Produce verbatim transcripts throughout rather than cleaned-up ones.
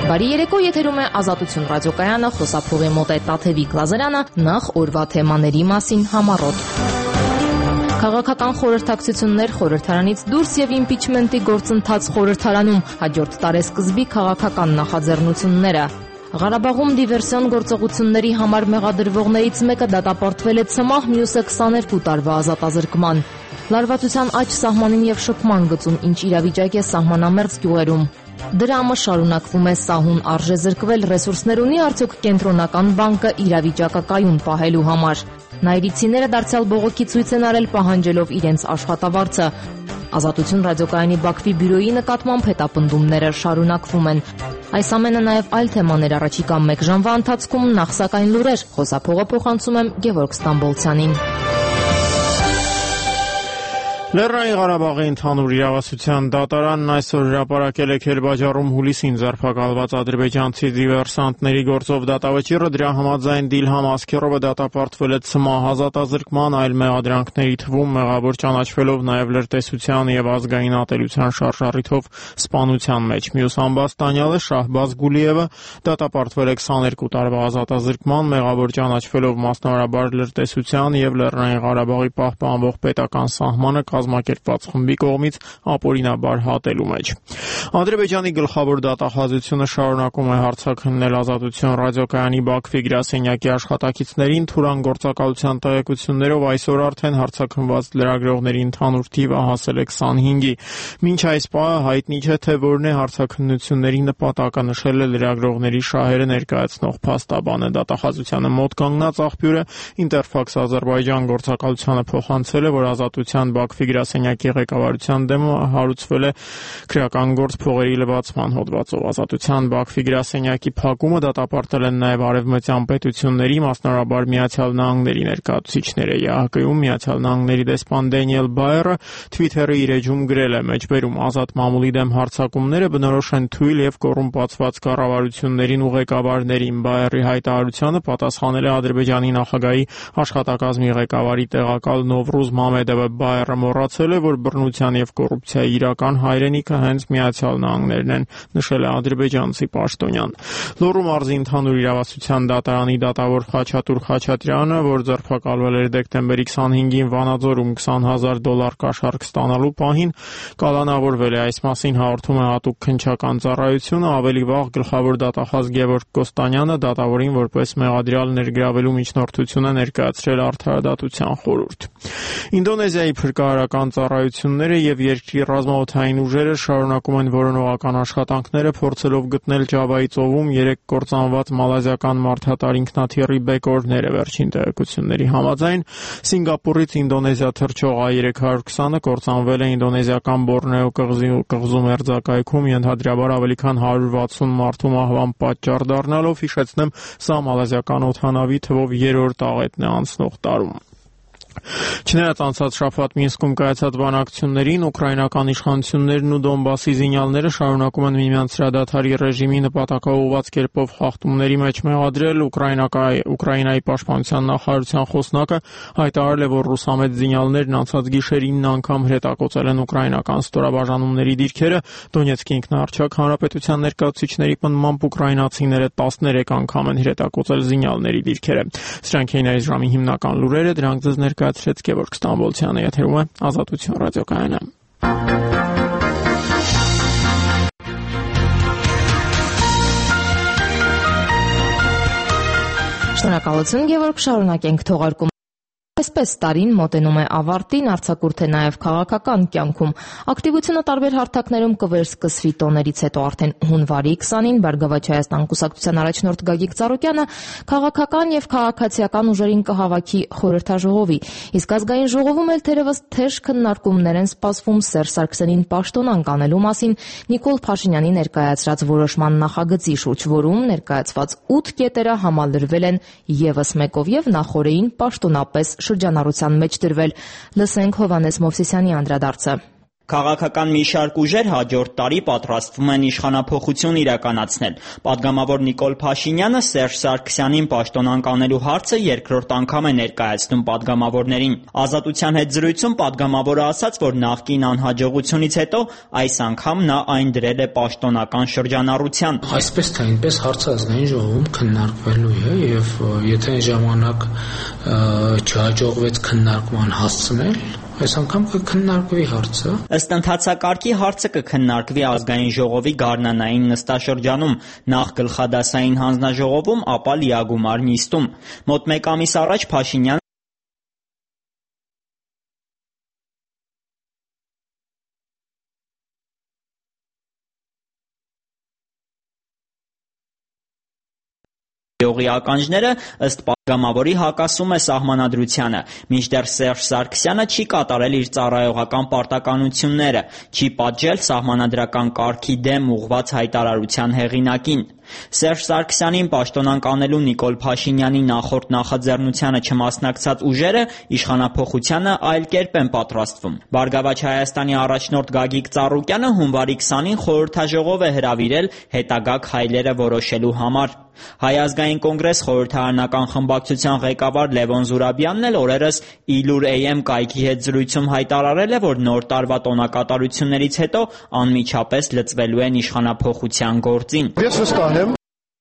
Բարի երեկո, եթերում է Ազատություն ռադիոկայանը, խոսափողի մոտ է Տաթևիկ Լազարյանը, նախ օրվա թեմաների մասին համառոտ։ Քաղաքական խորհրդակցություններ խորհրդարանից դուրս եւ իմպիչմենտի գործընթաց խորհրդարանում, հաջորդ տարեսկզբի քաղաքական նախաձեռնությունները։ Ղարաբաղում դիվերսիոն գործողությունների համար մեղադրվողներից մեկը դատապարտվել է ցմահ, մյուսը քսաներկու տարվա ազատազրկման։ Լարվածության աճ, սահմանին եւ շփման գծում ինչ իրավիճակ է սահմանամերձ գյուղերում։ Դրամը շարունակվում է սահուն արժեզրկվել, ռեսուրսներ ունի արդյոք կենտրոնական բանկը իրավիճակը կայուն պահելու համար։ Նայրիցիները դարձյալ բողոքի ցույց են արել պահանջելով իրենց աշխատավարձը։ Ազատություն ռադիոկայանի Բաքվի բյուրոյի նկատմամբ հետապնդումները շարունակվում են։ Այս ամենը նաև այլ թեմաներ առաջիկա մեկ ժամվա ընթացքում, նախ սակայն լուրեր, խոսափողը փոխանցում եմ Գևորգ Ստամբոլցյանին։ Լեռնային Ղարաբաղի ընդհանուր իրավասության դատարանն այսօր հրապարակել է Քերբաջարում հուլիսին ձերբակալված ադրբեջանցի դիվերսանտների գործով դատավճիռը, դրա համաձայն Դիլհամ Ասքերովը դատապարտվել է ցմահ ազատազրկման, այլ մեղադրանքների թվում մեղավոր ճանաչվելով նաև լրտեսության եւ ազգային ատելության շարժառիթով սպանության մեջ։ Մյուս ամբաստանյալը Շահբազ Գուլիևը դատապարտվել է քսաներկու տարվա ազատազրկման, մեղավոր ճանաչվելով մասնավորաբար լրտեսության եւ Լեռնային Ղարաբաղի պահպանվող պետական սահմանը կազմակերպված խմբի կողմից ապօրինաբար հատելու մեջ։ Ադրբեջանի գլխավոր դատախազությունը շարունակում է հարցաքննել Ազատություն ռադիոկայանի Բաքվի գրասենյակի աշխատակիցներին, Թուրան գործակալության տեղեկություններով այսօր արդեն հարցաքննված լրագրողների ընդհանուր թիվը հասել է քսանհինգի։ Մինչ այս պահը հայտնի չէ, թե որն է հարցաքննությունների նպատակը, նշել է լրագրողների շահերը ներկայացնող փաստաբանը։ Դատախազությանը մոտ կանգնած աղբյուրը Ինտերֆաքս Ադրբեջան գործակալությանը փոխանցել է, որ Ազատության Բաքվի գրասենյակի ղեկավարության դեմ հարուցվել է քրեական գործ փողերի լվացման հոդվածով։ Ազատության Բաքվի գրասենյակի փակումը դատապարտել են նաև արևմտյան պետությունների, մասնավորաբար Միացյալ Նահանգների ներկայացուցիչները։ ԵԱՀԿ-ում Միացյալ Նահանգների դեսպան Դենիել Բայերը Twitter-ի իր էջում գրել է. «Մեջբերում ազատ մամուլի դեմ հարձակումները բնորոշ են թույլ եւ կոռումպացված կառավարություններին ու ղեկավարներին»։ Բայերի հայտարարությանը պատասխանել է Ադրբեջանի նախագահի աշխատակազմի ղեկավարի տեղակալ Նովրուզ Մամեդովը։ Բայերը մոռացել է, որ բռնության եւ կոռուպցիայի իրական հայրենիքը հենց Միացյալ Նահանգներն են, նշել է ադրբեջանցի պաշտոնյան։ Լոռու մարզի ընդհանուր իրավասության դատարանի դատավոր Խաչատուր Խաչատրյանը, որ ձերբակալվել էր դեկտեմբերի քսանհինգին Վանաձորում քսան հազար դոլար կաշառք ստանալու պահին, կալանավորվել է։ Այս մասին հաղորդում է հատուկ քննչական ծառայությունը։ Ավելի վաղ գլխավոր դատախազ Գևորգ Կոստանյանը դատավորին որպես մեղադրյալ ներգրավելու միջնորդություն է ներկայացրել Արդարադատության խորհուրդ։ Ինդոնեզիայի փրկարարական ծառայությունները եւ երկրի ռազմաօդային ուժերը շարունակում են որոնողական աշխատանքները, փորձելով գտնել Ջավայի ծովում երեք կործանված մալազիական մարդատար ինքնաթիռի բեկորները։ Վերջին տեղեկությունների համաձայն Սինգապուրից Ինդոնեզիա թռչող A երեք հարյուր քսանը կործանվել է ինդոնեզիական Բորնեո կղզու մերձակայքում, ենթադրաբար ավելի քան հարյուր վաթսուն մարդու մահվան պատճառ դառնալով։ Հիշեցնեմ, սա մալազիական օդանավի թվով երրորդ աղետն է անցնող տարում։ Չնայած անցած շաբաթ Մինսկում կայացած բանակցություններին, ուկրաինական իշխանություններն ու Դոնբասի զինյալները շարունակում են միմյանց հրադադարի ռեժիմի նպատակաուղղված կերպով խախտումների մեջ մեղադրել։ Ուկրաինայի պաշտպանության նախարարության խոսնակը հայտարարել է, որ ռուսամետ զինյալներն անցած գիշեր ինը անգամ հրետակոծել են ուկրաինական ստորաբաժանումների դիրքերը։ Դոնեցկի ինքնաառչակ հանրապետության ներկայացուցիչների պնդմամբ ուկրաինացիները տասներեք անգամ են հրետակոծել զինյալների դիրքերը։ Սրանք էին այս ժամի հիմնական լուրերը, դրանք ձեզ ներկայացրեց Գևորգ Ստամբոլցյանը, եթերում է Ազատություն ռադիոկայանը։ Շնորհակալություն Գևորգ, շարունակենք թողարկում։ Այսպես տարին մոտենում է ավարտին, արձակուրդ է նաև քաղաքական կյանքում։ Ակտիվությունը տարբեր հարթակներում կվերսկսվի տոներից հետո արդեն հունվարի քսանին Բարգավաճ Հայաստան կուսակցության առաջնորդ Գագիկ Ծառուկյանը քաղաքական եւ քաղաքացիական ուժերին կհավաքի խորհրդաժողովի, իսկ ազգային ժողովում էլ թերևս թեժ քննարկումներ են սպասվում Սերժ Սարգսյանին պաշտոնանկ անելու մասին Նիկոլ Փաշինյանի ներկայացրած որոշման նախագծի շուրջ, որում ներկայացված ութ կետերը համալրվել են եւս մեկով եւ նախորդին պաշտոնապես շրջանառության մեջ դրվել։ Լսենք Հովհաննես Մովսիսյանի անդրադարձը։ Քաղաքական մի շարք ուժեր հաջորդ տարի պատրաստվում են իշխանափոխություն իրականացնել։ Պատգամավոր Նիկոլ Փաշինյանը Սերժ Սարգսյանին պաշտոնանկ անելու հարցը երկրորդ անգամ է ներկայացնում պատգամավորներին։ Ազատության հետ զրույցում պատգամավորը ասաց, որ նախկին անհաջողությունից հետո այս անգամ նա այն դրել է պաշտոնական շրջանառության։ Այսպես թե այնպես հարցը ազգային ժողովում քննարկվելու է եւ եթե այն ժամանակ չհաջողվեց քննարկման հասցնել, այս անգամ կքննարկվի հարցը։ Ըստ ընթացակարգի հարցը կքննարկվի ազգային ժողովի գարնանային նստաշրջանում, նախ գլխադասային հանձնաժողովում, ապա լիագումար նիստում։ Մոտ մեկ ամիս առաջ Փաշինյանը ողի ականջները ըստ պատգամավորի հակասում է սահմանադրությանը, մինչդեռ Սերժ Սարգսյանը չի կատարել իր ծառայողական պարտականությունները, չի պատժել սահմանադրական կարգի դեմ ուղղված հայտարարության հեղինակին։ Սերժ Սարգսյանին պաշտոնանկ անելու Նիկոլ Փաշինյանի նախորդ նախաձեռնությանը չմասնակցած ուժերը իշխանափոխությանը այլ կերպ են պատրաստվում։ Բարգավաճ Հայաստանի առաջնորդ Գագիկ Ծառուկյանը հունվարի քսանին խորհրդաժողով է հրավիրել հետագա քայլերը որոշելու համար։ Հայ ազգային կոնգրես խորհրդարանական խմբակցության ղեկավար Լևոն Զուրաբյանն էլ օրերս Իլուր էյ էմ կայքի հետ զրույցում հայտարարել է, որ նոր տարվա տոնակատարություններից հետո անմիջապես լծվելու են իշխանափոխության գործին։ Ես վստահ եմ,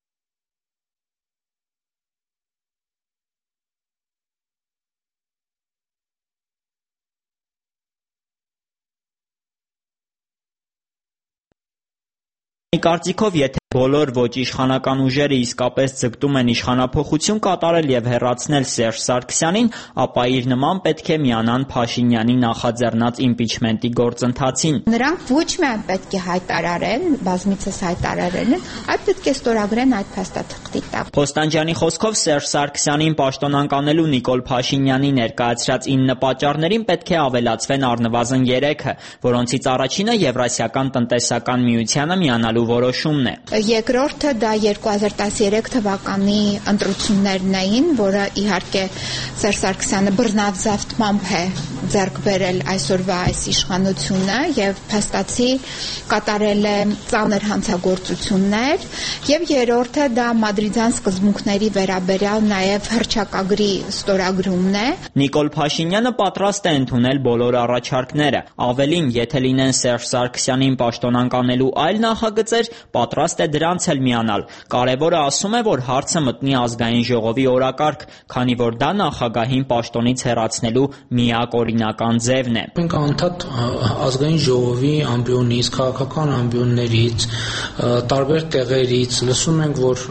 Կարծիքով, եթե բոլոր ոչ իշխանական ուժերը իսկապես ձգտում են իշխանափոխություն կատարել եւ հեռացնել Սերժ Սարգսյանին, ապա իր նման պետք է միանան Փաշինյանի նախաձեռնած իմպիչմենտի գործընթացին։ Նրանք ոչ միայն պետք է հայտարարեն, բազմիցս հայտարարել են, այլ պետք է ստորագրեն այդ փաստաթղթի տակ։ Խոստանջյանի խոսքով Սերժ Սարգսյանին պաշտոնանկ անելու Նիկոլ Փաշինյանի ներկայացրած ինը պատճառներին պետք է ավելացվեն առնվազն երեքը, որոնցից առաջինը Եվրասիական տնտեսական միությանը միանալու որոշումն է։ Երկրորդը դա երկու հազար տասներեք թվականի ընտրություններն էին, որը իհարկե Սերժ Սարգսյանը բռնազավթմամբ է ձեռք բերել այսօրվա այս իշխանությունը եւ փաստացի կատարել է ծանր հանցագործություններ, եւ երրորդը դա մադրիդյան սկզբունքների վերաբերյալ նաեւ հռչակագրի ստորագրումն է։ Նիկոլ Փաշինյանը պատրաստ է ընդունել բոլոր առաջարկները։ Ավելին, եթե լինեն Սերժ Սարգսյանին պաշտոնանկ անելու այլ նախագծեր, պատրաստ է դրանց էլ միանալ։ Կարևորը ասում է, որ հարցը մտնի ազգային ժողովի օրակարգ, քանի որ դա նախագահին պաշտոնից հեռացնելու միակ օրինական ձևն է։ Մենք անդադ ազգային ժողովի ամբիոնից, քաղաքական ամբիոններից, տարբեր տեղերից լսում ենք, որ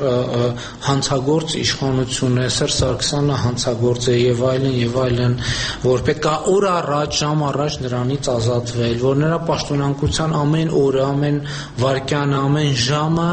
հանցագործ իշխանություն է, Սերժ Սարգսյանը հանցագործ է եւ այլն եւ այլն, որ պետք է օր առաջ, ժամ առաջ նրանից ազատվել, որ նրա պաշտոնանկության ամեն օրը, ամեն վայրկյանը, ամեն ժամը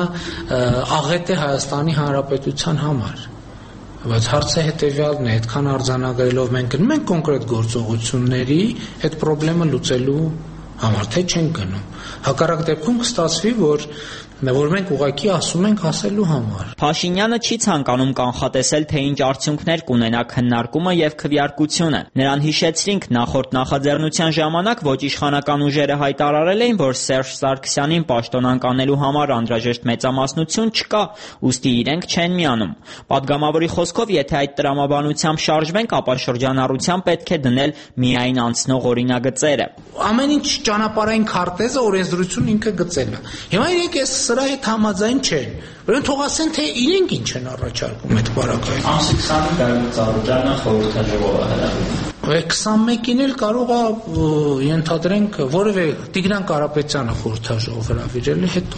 աղետ է Հայաստանի Հանրապետության համար։ Բայց հարցը հետևյալն է, այդքան արձանագրելով մենք գնում ենք կոնկրետ գործողությունների այդ խնդրը լուծելու համար, թե չենք գնում։ Հակառակ դեպքում կստացվի, որ որ մենք ուղղակի ասում ենք ասելու համար։ Փաշինյանը չի ցանկանում կանխատեսել, թե ինչ արդյունքներ կունենա քննարկումը եւ քվեարկությունը։ Նրան հիշեցրինք, նախորդ նախաձեռնության ժամանակ ոչ իշխանական ուժերը հայտարարել էին, որ Սերժ Սարգսյանին պաշտոնանկ անելու համար անհրաժեշտ մեծամասնություն չկա, ուստի իրենք չեն միանում։ Պատգամավորի խոսքով, եթե այդ տրամաբանությամբ շարժվենք, ապա շրջանառության պետք է դնել միայն անցնող օրինագծերը։ Ամեն ինչ ճանապարհային քարտեզը օրենսդրություն ինքը գծել է։ Հիմա իրենք էս սրա հետ համաձայն չեն։ Որոնք թող ասեն, թե իրենք ինչ են առաջարկում այդ բարակային։ Ամսի քսանին Գագիկ Ծառուկյանը խորհրդաժողով է հրավիրել։ քսանմեկին էլ կարող է ենթադրենք որևէ Տիգրան Կարապետյանը խորհրդաժողով հրավիրել է հետո։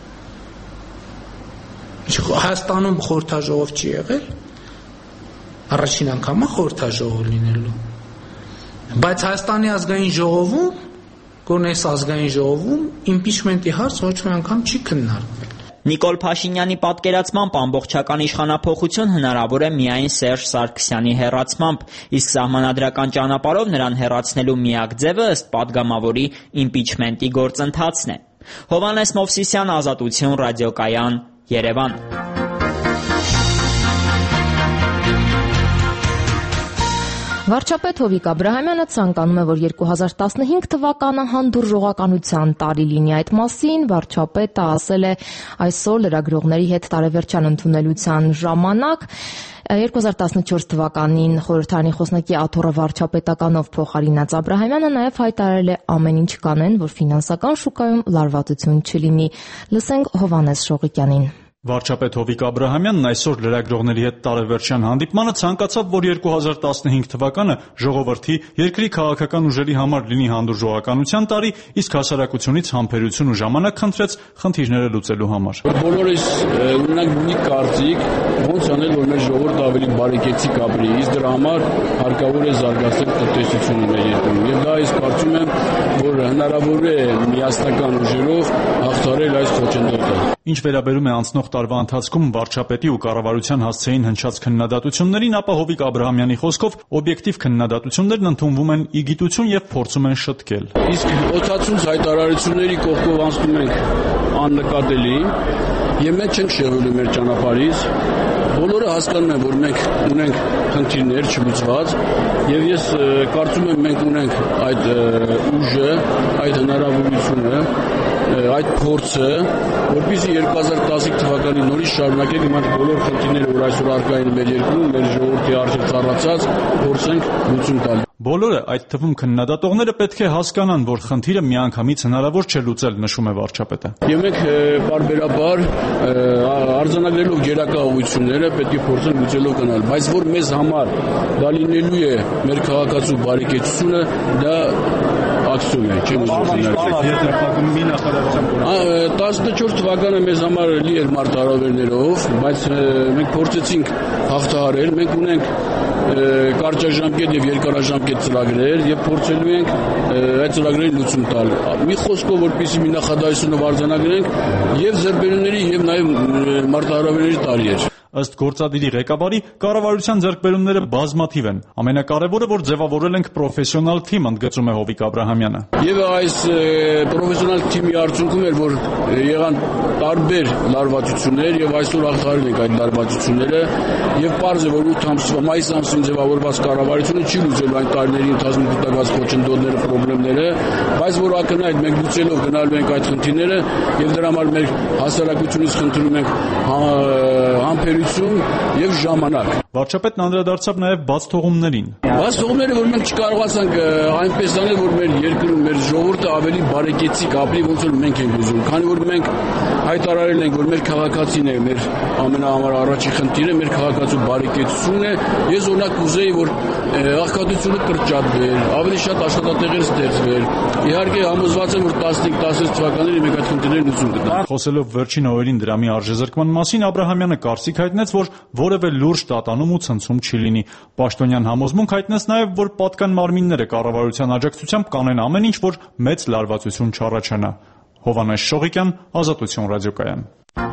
Հայաստանում խորհրդաժողով չի եղել։ Առաջին անգամ է խորհրդաժողով լինելու։ Բայց Հայաստանի ազգային ժողովում, կոնես ազգային ժողովում իմպիչմենտի հարց ոչ մի անգամ չի քննարկվել։ Նիկոլ Փաշինյանի պատկերացմամբ ամբողջական իշխանափոխություն հնարավոր է միայն Սերժ Սարգսյանի հեռացմամբ, իսկ սահմանադրական ճանապարհով նրան հեռացնելու միակ ձևը ըստ պատգամավորի իմպիչմենտի գործընթացն է։ Հովհաննես Մովսիսյան, Ազատություն, ռադիոկայան, Երևան։ Վարչապետ Հովիկ Աբրահամյանը ցանկանում է, որ երկու հազար տասնհինգ թվականը հանդուրժողականության տարի լինի։ Այդ մասին վարչապետը ասել է այսօր լրագրողների հետ տարեվերջան ընդունելության ժամանակ։ երկու հազար տասնչորս թվականին խորհրդարանի խոսնակի աթոռը վարչապետականով փոխարինած Աբրահամյանը նաև հայտարարել է ամեն ինչ կանեն, որ ֆինանսական շուկայում լարվածություն չլինի։ Լսենք Հովհաննես Շողիկյանին։ Վարչապետ Հովիկ Աբրահամյանն այսօր լրագրողների հետ տարեվերջյան հանդիպմանը ցանկացավ, որ երկու հազար տասնհինգ թվականը ժողովրդի, երկրի քաղաքական ուժերի համար լինի հանդուրժողականության տարի, իսկ հասարակությունից համբերություն ու ժամանակ խնդրեց խնդիրները լուծելու համար։ Բոլորս ունենք մի կարծիք, ոնց անել, որ մեր ժողովուրդը ավելի բարեկեցիկ ապրի, իսկ դրա համար հարկավոր է զարգացնել տնտեսությունը մեր երկրում։ Եվ դա ես կարծում եմ, որ հնարավոր է միասնական ուժերով հաղթահարել այս խոչընդոտը։ Ինչ վերաբերում է անցնող տարվա ընթացքում վարչապետի ու կառավարության հասցեին հնչած քննադատություններին, ապա Հովիկ Աբրահամյանի խոսքով օբյեկտիվ քննադատություններն ընդունվում են ի գիտություն եւ փորձում են շտկել։ Իսկ օծացուց հայտարարությունների կողքով անցնում ենք աննկատելի եւ մենք չենք շեղելու մեր ճանապարհից։ Բոլորը հասկանում են, որ մենք ունենք խնդիրներ չլուծված եւ ես կարծում եմ մենք ունենք այդ ուժը, այդ հնարավորությունը, այդ փորձը, որպեսզի երկու հազար տասնհինգ թվականի նորից շարունակենք իմանալ բոլոր խնդիրները, որ այսօր առկա են մեր երկրում, մեր ժողովրդի առջև ծառացած, փորձենք լուծում տալ։ Բոլորը, այդ թվում քննադատողները, պետք է հասկանան, որ խնդիրը միանգամից հնարավոր չէ լուծել, նշում է վարչապետը։ Եվ մենք բարբերաբար արձանագրելով գերակա ուղղությունները պետք է փորձենք լուծելով գնալ, բայց որ մեզ համար դա լինելու է մեր քաղաքացու բարեկեցությունը, դա ակցիոն է, չեմ ուզում։ տասնչորս թվականը մեզ համար լի էր մարտահրավերներով, բայց մենք փորձեցինք հաղթահարել, մենք ունենք կարճաժամկետ եւ երկարաժամկետ ծրագրեր եւ փորձելու ենք այդ ծրագրերի լուծում տալ։ Մի խոսքով, որպեսզի մի նախադասությունը արձանագրենք, եւ ձեռքբերումների եւ նաեւ մարտահրավերների տարի էր։ Ըստ գործադիրի ղեկավարի, կառավարության ձեռքբերումները բազմաթիվ են։ Ամենակարևորը, որ ձևավորել ենք պրոֆեսիոնալ թիմ, ընդգծում է Հովիկ Աբրահամյանը։ Եվ այս պրոֆեսիոնալ թիմի արդյունքում էր, որ եղան տարբեր լարվածություններ եւ այսօր հաղթահարել ենք այդ լարվածությունները եւ պարզ է, որ ութ ամսվա մայիս ամսին ձևավորված կառավարությունը չի լուծելու այն տարիների ընթացքում գտած խոչընդոտները, խնդիրները, բայց որ ակնհայտ մենք լուծելով գնալու ենք այդ խնդիրները եւ դրա համար մեր հասարակությունից խնդրում ենք համբերություն եւ ժամանակ։ Վարչապետն անդրադարձավ նաեւ բաց թողումներին։ Բաց թողումները, որ մենք չկարողացանք այնպես անել, որ մեր երկրում մեր ժողովուրդը ավելի բարեկեցիկ ապրի, ոնց որ մենք ենք ուզում, քանի որ մենք հայտարարել ենք, որ մեր քաղաքացին է մեր ամենահամար առաջի խնդիրը, մեր քաղաքացու բարեկեցությունն է։ Ես օրինակ կուզեի, որ աղքատությունը կրճատվեր, ավելի շատ աշխատատեղեր ստեղծվեր։ Իհարկե համոզված եմ, որ տասնհինգ տասնշիշ թվականներին մենք այդ խնդիրները լուծում կտանք։ Խոսելով վերջին օրերին դրամի արժեզրկման մասին, Աբրահամյանը կարծիք հայտնեց, որ որևէ լուրջ տատանում ու ցնցում չի լինի։ Պաշտոնյան համոզմունք հայտնեց նաև, որ պատկան մարմինները կառավարության աջակցությամբ կանեն ամեն ինչ, որ մեծ լարվածություն չառաջանա։ Հովհաննես Շողիկյան, Ազատություն ռադիոկայան։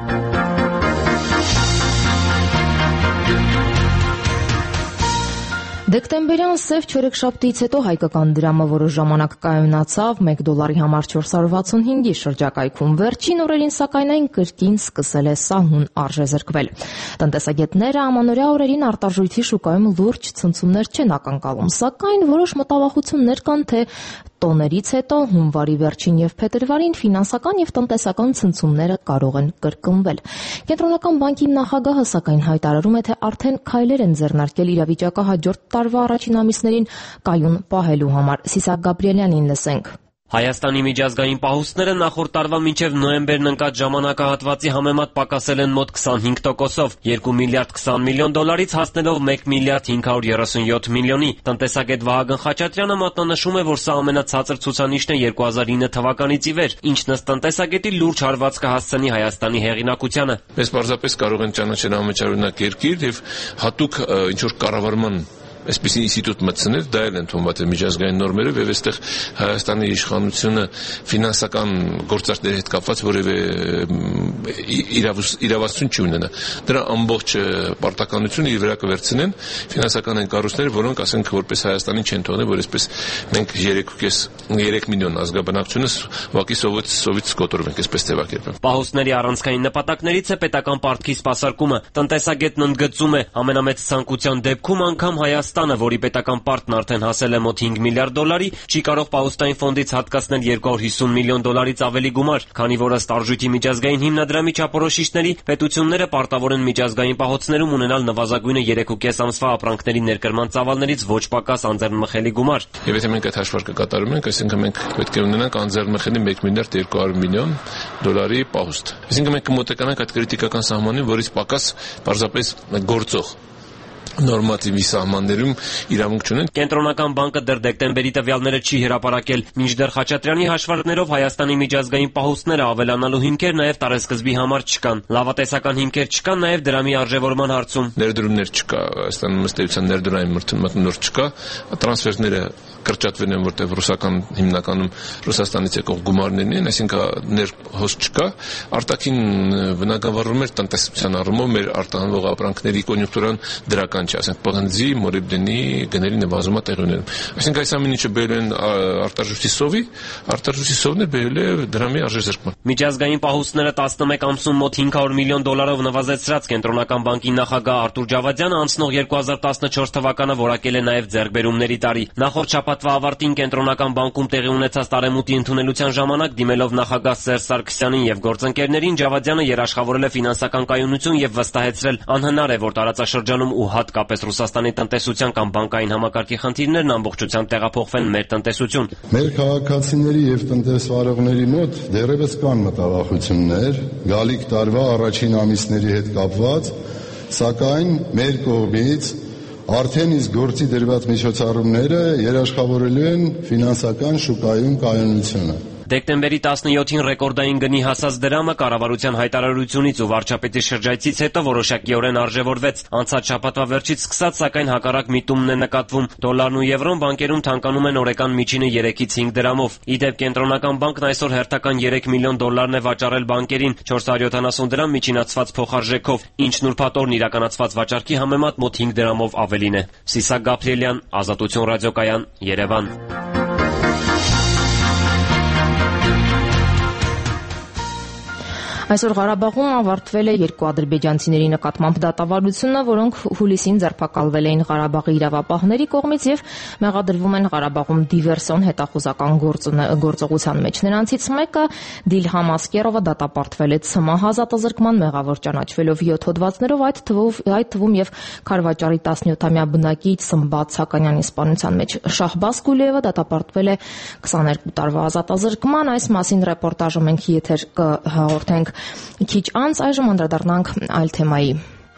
Դեկտեմբերյան սև չորեքշաբթիից հետո հայկական դրամը որոշ ժամանակ կայունացավ մեկ դոլարի համար չորս հարյուր վաթսունհինգի շրջակայքում։ Վերջին օրերին սակայն այն կրկին սկսել է սահուն արժեզրկվել։ Տնտեսագետները ամանորյա օրերին արտարժույթի շուկայում լուրջ ցնցումներ չեն ակնկալում, սակայն որոշ մտավախություններ կան, թե տոներից հետո հունվարի վերջին եւ փետրվարին ֆինանսական եւ տնտեսական ցնցումները կարող են կրկնվել։ Կենտրոնական բանկի նախագահը սակայն հայտարարում է, թե արդեն քայլեր են ձեռնարկել իրավիճակը հաջորդ տարվա առաջին ամիսներին կայուն պահելու համար։ Սիսակ Գաբրիելյանին լսենք։ Հայաստանի միջազգային պահուստները նախորդ տարվա մինչև նոյեմբերն ընկած ժամանակահատվածի համեմատ պակասել են մոտ քսանհինգ տոկոսով, երկու միլիարդ քսան միլիոն դոլարից հասնելով մեկ միլիարդ հինգ հարյուր երեսունյոթ միլիոնի։ Տնտեսագետ Վահագն Խաչատրյանը մատնանշում է, որ սա ամենացածր ցուցանիշն է երկու հազար ինը թվականից ի վեր, ինչն ըստ տնտեսագետի լուրջ հարված կհասցնի Հայաստանի հեղինակությանը։ Mēs պարզապես կարող ենք ճանաչել անվճարունակ երկիր եւ հատուկ ինչ որ կառավարման այսպիսի ինստիտուտ մտցնել, դա էլ ընդունված է միջազգային նորմերով եւ այստեղ Հայաստանի իշխանությունը ֆինանսական գործարքների հետ կապված որևէ իրավասություն չունենա։ Դրա ամբողջ պարտականությունը իր վրա կվերցնեն ֆինանսական այն կառույցները, որոնք ասենք որպես Հայաստանին չեն թողնել, որ այսպես մենք երեք միլիոն ազգաբնակչությունս ուղղակի սովից կոտրվենք, այսպես ձևակերպեմ։ Պահոստների առանցքային նպատակներից է պետական պարտքի սպասարկումը։ Տնտեսագետն ընդգծում է, ամենամեծ ցանկության դեպքում անգամ Հայաստանը, որի պետական պարտքն արդեն հասել է մոտ հինգ միլիարդ դոլարի, չի կարող պահոստային ֆոնդից հատկացնել երկու հարյուր հիսուն միլիոն դոլարից ավելի գումար, քանի որ ըստ Արժույթի միջազգային հիմնադրամի չափորոշիչների պետությունները պարտավոր են միջազգային պահոցներում ունենալ նվազագույնը երեք ու կես ամսվա ապրանքների ներկրման ծավալներից ոչ պակաս անձեռնմխելի գումար։ Եվ եթե մենք այդ հաշվարկը կատարում ենք, այսինքն մենք պետք է ունենանք անձեռնմխելի մեկ միլիարդ երկու հարյուր միլիոն դոլարի պահոստ։ Այսինքն մենք կմոտեկանանք այդ կրիտիկական սահմանին, որից պակաս պարզապես գործող նորմատիվի սահմաններում իրավունք չունեն։ Կենտրոնական բանկը դեռ դեկտեմբերի տվյալները չի հրապարակել, մինչդեռ Խաչատրյանի հաշվարկներով Հայաստանի միջազգային պահոստները ավելանալու հիմքեր նաև տարեսկզբի համար չկան։ Լավատեսական հիմքեր չկան նաև դրամի արժևորման հարցում։ Ներդրումներ չկա, Հայաստանում ըստ էության ներդրային մթնոլորտ չկա, տրանսֆերները կրճատվել են, որտեղ ռուսական հիմնականում Ռուսաստանից եկող գումարներն են, այսինքն ներհոսք չկա, արտաքին բնագավառումներ տնտեսության առումով մեր արտահանվող ապրանքների կոնյունկտուրան դրական չէ, ասենք պղնձի, մորիբդենի գների նվազումը տեղի ունենում։ Այսինքն այս ամեն ինչը բերել են արտարժույթի սովի, արտարժույթի սովն է բերել է դրամի արժեզրկման։ Միջազգային պահոստները տասնմեկ ամսում մոտ հինգ հարյուր միլիոն դոլարով նվազեցրած Կենտրոնական բանկի նախագահ Արտուր Ջավադյանը անցնող երկու հազար տասնչորս թվականը որակել է նաև ձեռքբերումների տարի։ Նախորդ շաբաթվա ավարտին Կենտրոնական բանկում տեղի ունեցած տարեմուտի ընդունելության ժամանակ դիմելով նախագահ Սերժ Սարգսյանին եւ գործընկերներին Ջավադյանը երաշխավորել է ֆինանսական կայունություն եւ վստահեցրել անհնար է, որ տարածաշրջանում ու հատկապես Ռուսաստանի տնտեսության կամ բանկային համակարգի խնդիրներն ամբողջությամբ տեղափոխվեն մեր տնտեսություն։ Մեր քաղաքացիների եւ տնտեսվարողների մոտ դեռևս կան մտավախություններ գալիք տարվա առաջին ամիսների հետ կապված, սակայն մեր կողմից արդեն իսկ գործի դրված միջոցառումները երաշխավորելու են ֆինանսական շուկայում կայունությունը։ Դեկտեմբերի տասնյոթին ռեկորդային գնի հասած դրամը կառավարության հայտարարությունից ու վարչապետի շրջայցից հետո որոշակիորեն արժևորվեց։ Անցած շաբաթվա վերջից սկսած, սակայն հակառակ միտումն է նկատվում։ Դոլարն ու եվրոն բանկերում թանկանում են օրական միջինը երեքից հինգ դրամով։ Ի դեպ Կենտրոնական բանկն այսօր հերթական երեք միլիոն դոլարն է վաճառել բանկերին չորս հարյուր յոթանասուն դրամ միջինացված փոխարժեքով, ինչն ուրբաթօրն իրականացված վաճառքի համեմատ մոտ հինգ դրամով ավելին է։ Սիսակ Գաբրիելյան, Ազատություն ռադիոկայան, Երևան։ Այսօր Ղարաբաղում ավարտվել է երկու ադրբեջանցիների նկատմամբ դատավարությունը, որոնք հուլիսին ձերբակալվել էին Ղարաբաղի իրավապահների կողմից եւ մեղադրվում են Ղարաբաղում դիվերսիոն հետախուզական գործողության մեջ։ Նրանցից մեկը Դիլհամ Ասկերովը դատապարտվել է ՑՄՀ ազատազրկման մեղավոր ճանաչվելով յոթ հոդվածներով, այդ թվում այդ թվում եւ Քարվաճարի տասնյոթամյա բնակիչ Սմբատ Սականյանի սպանության մեջ։ Շահբազ Գուլիևը դատապարտվել է քսաներկու տարվա ազատազրկման։ Այս մասին ռեպորտաժը մենք եթեր կհաղորդենք քիչ անց, այժմ անդրադառնանք այլ թեմայի։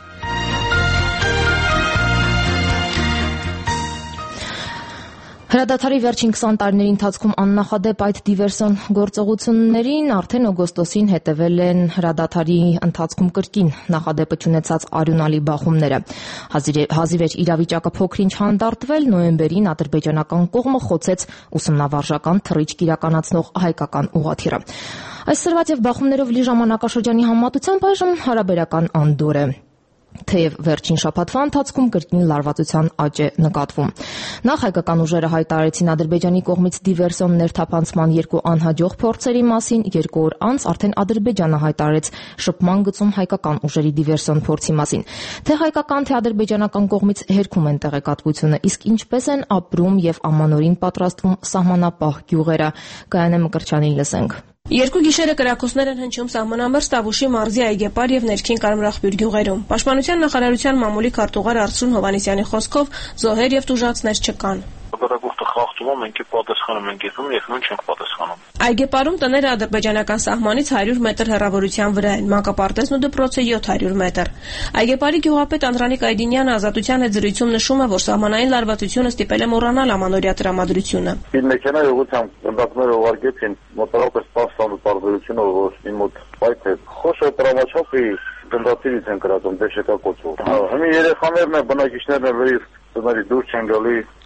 Հրադադարի վերջին քսան տարիների ընթացքում աննախադեպ այդ դիվերսիոն գործողություններին արդեն օգոստոսին հետևել են հրադադարի ընթացքում կրկին նախադեպը չունեցած արյունալի բախումները։ Հազիվ էր իրավիճակը փոքր-ինչ հանդարտվել, նոյեմբերին ադրբեջանական կողմը խոցեց ուսումնավարժական թռիչք իրականացնող հայկական ուղղաթիռը։ Այս սրված եւ բախումներով լի ժամանակաշրջանի համեմատությամբ այժմ հարաբերական անդոր է։ Թեև վերջին շաբաթվա ընթացքում կրկին լարվածության աճ է նկատվում։ Նախ հայկական ուժերը հայտարարեցին Ադրբեջանի կողմից դիվերսիոն ներթափանցման երկու անհաջող փորձերի մասին, երկու օր անց արդեն Ադրբեջանը հայտարարեց շփման գծում հայկական ուժերի դիվերսիոն փորձի մասին։ Թե հայկական, թե ադրբեջանական կողմից հերքում են տեղեկատվությունը, իսկ ինչպես են ապրում եւ ամանորին պատրաստվում սահմանապահ գյուղերը, Գայանե Մկրտչյանին լսենք։ Երկու գիշերը կրակոցներ են հնչում սահմանամերձ Տավուշի մարզի Այգեպար եւ ներքին Կարմրախբյուր գյուղերում։ Պաշտպանության նախարարության մամուլի քարտուղար Արսուն Հովանեսյանի խոսքով զոհեր եւ տուժածներ չկան։ Հակառակորդը խախտում է, մենք պատասխանում ենք եղում եւ նույն չենք պատասխանում։ Այգեպարում տները ադրբեջանական սահմանից հարյուր մետր հեռավորության վրա են, մանկապարտեզն ու դպրոցը յոթ հարյուր մետր։ Այգեպարի գյուղապետ Անդրանիկ Այդինյանը Ազատության հետ զրույցում նշում է, որ սահմանային լարվածությունը ստիպել է մոռանալ ամանորյա տրամադրությունը։ Իր մեքենայի ուղղությամբ գնդակները ուղարկեցին մոտավորապես տասը տարբերությունով, որ իմ մոտ այդ է խոշոր տրամաչափի գնդակներից են կրածում դեշեկակոծով։ Հիմա երեխաներն են, բնակիչներն են լրիվ տներից դուրս չեն գալի,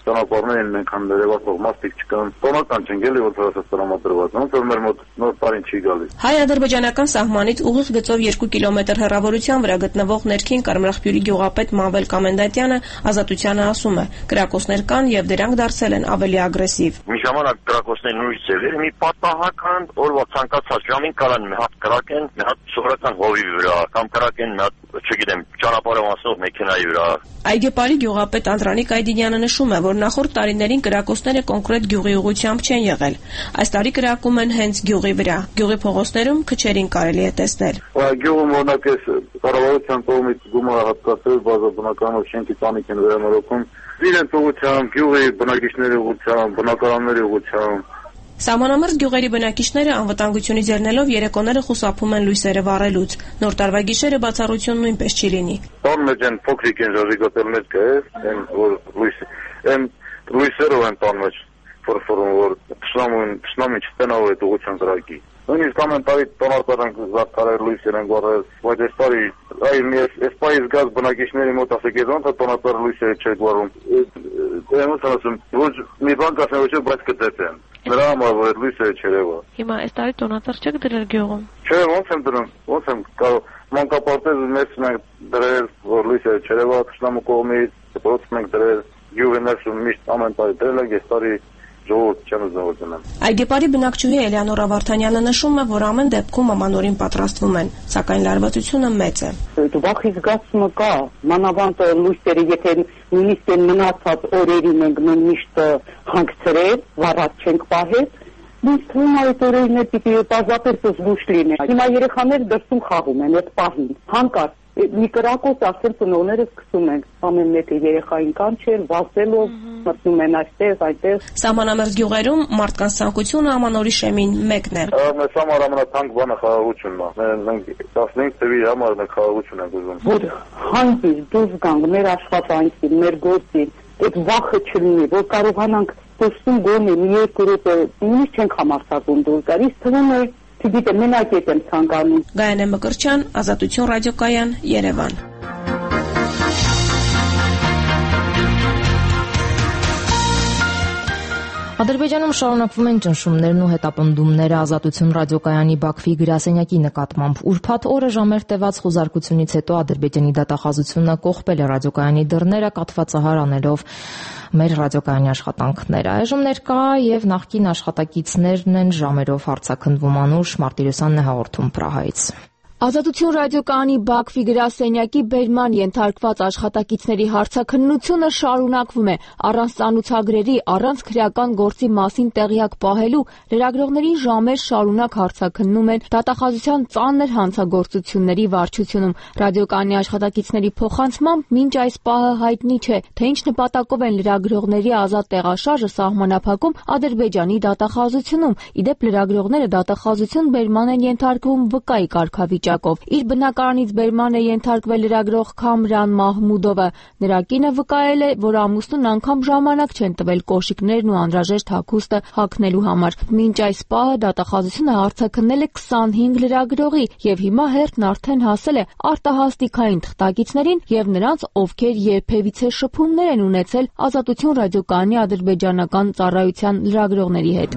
ճանապարհներին մենք հանդերևացող մաստիկ չկան, տոնական չեն գելի, որ հրասած տրամադրված, ոնց որ մեր մոտ նոր տարին չի գալիս։ Հայ-ադրբեջանական սահմանից ուղիղ գծով երկու կիլոմետր հեռավորության վրա գտնվող ներքին Կարմրախպյուրի գյուղապետ Մանվել Կամենդատյանը Ազատությանը ասում է. կրակոցներ կան եւ դրանք դարձել են ավելի ագրեսիվ։ Մի ժամանակ կրակոցներ նույն ձևեր, մի պատահական օրվա ցանկացած ժամին կարան մի հատ կրակեն, մի հատ սովորական հովի վրա, կամ կրակեն մի հատ, չգիտեմ, ճանապարհով անցնող մեքենայի վրա։ Այգեպարի գյուղապետ Անդրանիկ Այդինյանը նշում է, որ նախորդ տարիներին կրակոցները կոնկրետ գյուղի ուղղությամբ չեն եղել։ Այս տարի կրակում են հենց գյուղի վրա։ Գյուղի փողոցներում քչերին կարելի է տեսնել։ Գյուղում օրինակ էս կառավարության կողմից գումարը հատկացրել բազմաբնակարանով շենքի տանիք են վերանորոգում։ Իրենց ուղղությամբ, գյուղի բնակիչների ուղղությամբ, բնակարանների ուղղությամբ։ Սահմանամերձ գյուղերի բնակիչները անվտանգությունից ելնելով երեկոները խուսափում են լույսերը վառելուց։ Նոր տարվա գիշերը բացառություն նույնպես չի լինի։ Տան մեջ են փոքրիկ են ժաժիգոտելներ կա, են որ լույս, են լույսերով են տան մեջ ֆորֆորում, որ փշնամուն, փշնամի չտենավ այդ ուղղության կրակի։ Նույնիսկ ամեն տարի տոնարտարան զարդարել լույսեր են վառել, բայց այս տարի այ մի այս պայից գազ բնակիչների մոտ ասեք ոնց է տոնարտար լույսերը չեք վառում։ Ոնց ասում, ոչ մի բան կասեմ, ոչ բայց կդեպեն։ Նրա համար որ լույսերը չերևա։ Հիմա այս տարի տոնատար չեք դրել գյուղում։ Չէ, ոնց եմ դրում, ոնց եմ կարող մանկապարտեզը մեծ մենք դրել, որ լույսերը չերևա, թշնամու կողմից, դպրոց մենք դրել, գյուղի ներսում միշտ ամեն տարի դրել ենք, այս տարի ժողովուրդ չեն ուզում որ դնեն։ Այգեպարի բնակչուհի Էլեոնորա Վարդանյանը նշում է, որ ամեն դեպքում ամանորին պատրաստվում են, սակայն լարվածությունը մեծ է։ Վախի զգացումը կա, մանավանդ լույսերը, եթե նույնիսկ են մնացած օրերին ենք միշտ հանգցրել, վառած չենք պահել, ինձ թվում է այդ օրերին է պիտի պարզապես զգուշ լինեն։ Հիմա երեխաները դրսում խաղում են այդ պահին, հանկարծ մի կրակոց ասել ծնողները սկսում են ամեն մեկը երեխային կանչել, վազելով, մտնում են այստեղ, այդտեղ։ Սահմանամերձ գյուղերում մարդկանց ցանկությունը ամանորի շեմին մեկն է։ Մեզ համար ամենաթանկ բանը խաղաղությունն է։ Մենք տասնհինգ թվի համար մենք խաղաղություն ենք ուզում։ Որ հանդիպ դուրս գանք մեր աշխատանքին, մեր գործին, այդ վախը չլինի, որ կարողանանք դուրսում գոնե մի երկու րոպե, նույնիսկ չենք համարձակում դուրս գալ։ Իսկ թվում է չգիտեմ, մենակ եմ ցանկանում։ Գայանե Մկրտչյան, Ազատություն ռադիոկայան, Երևան։ Ադրբեջանում շարունակվում են ճնշումներն ու հետապնդումները Ազատություն ռադիոկայանի Բաքվի գրասենյակի նկատմամբ։ Ուրբաթ օրը ժամեր տևած խոզարկությունից հետո Ադրբեջանի դատախազությունը կողպել է ռադիոկայանի դռները կաթվածահար անելով մեր ռադիոկայանի աշխատանքները։ Այժմ ներկա եւ նախկին աշխատակիցներն են ժամերով հարցաքննվում անուշ Մարտիրոսյանն է հաղորդում Պրահայից։ Ազատություն ռադիոկայանի Բաքվի գրասենյակի բերման ենթարկված աշխատակիցների հարցաքննությունը շարունակվում է առանց ծանուցագրերի, առանց քրեական գործի մասին տեղյակ պահելու լրագրողներին ժամեր շարունակ հարցաքննում են դատախազության ծանր հանցագործությունների վարչությունում։ Ռադիոկայանի աշխատակիցների փոխանցմամբ մինչ այս պահը հայտնի չէ, թե ինչ նպատակով են լրագրողների ազատ տեղաշարժը սահմանափակում Ադրբեջանի դատախազությունում։ Իդեպ լրագրողները դատախազություն բերման են ենթարկվում վկայի կարգավիճակով։ Իր բնակարանից բերման է ենթարկվել լրագրող Քամրան Մահմուդովը։ Նրա կինը վկայել է, որ ամուսնուն անգամ ժամանակ չեն տվել կոշիկներն ու անհրաժեշտ հագուստը հագնելու համար։ Մինչ այս պահը դատախազությունը հարցաքննել է քսանհինգ լրագրողի եւ հիմա հերթն արդեն հասել է արտահասթիկային թղթակիցներին եւ նրանց, ովքեր երբևիցե շփումներ են ունեցել Ազատություն ռադիոկայանի ադրբեջանական ծառայության լրագրողների հետ։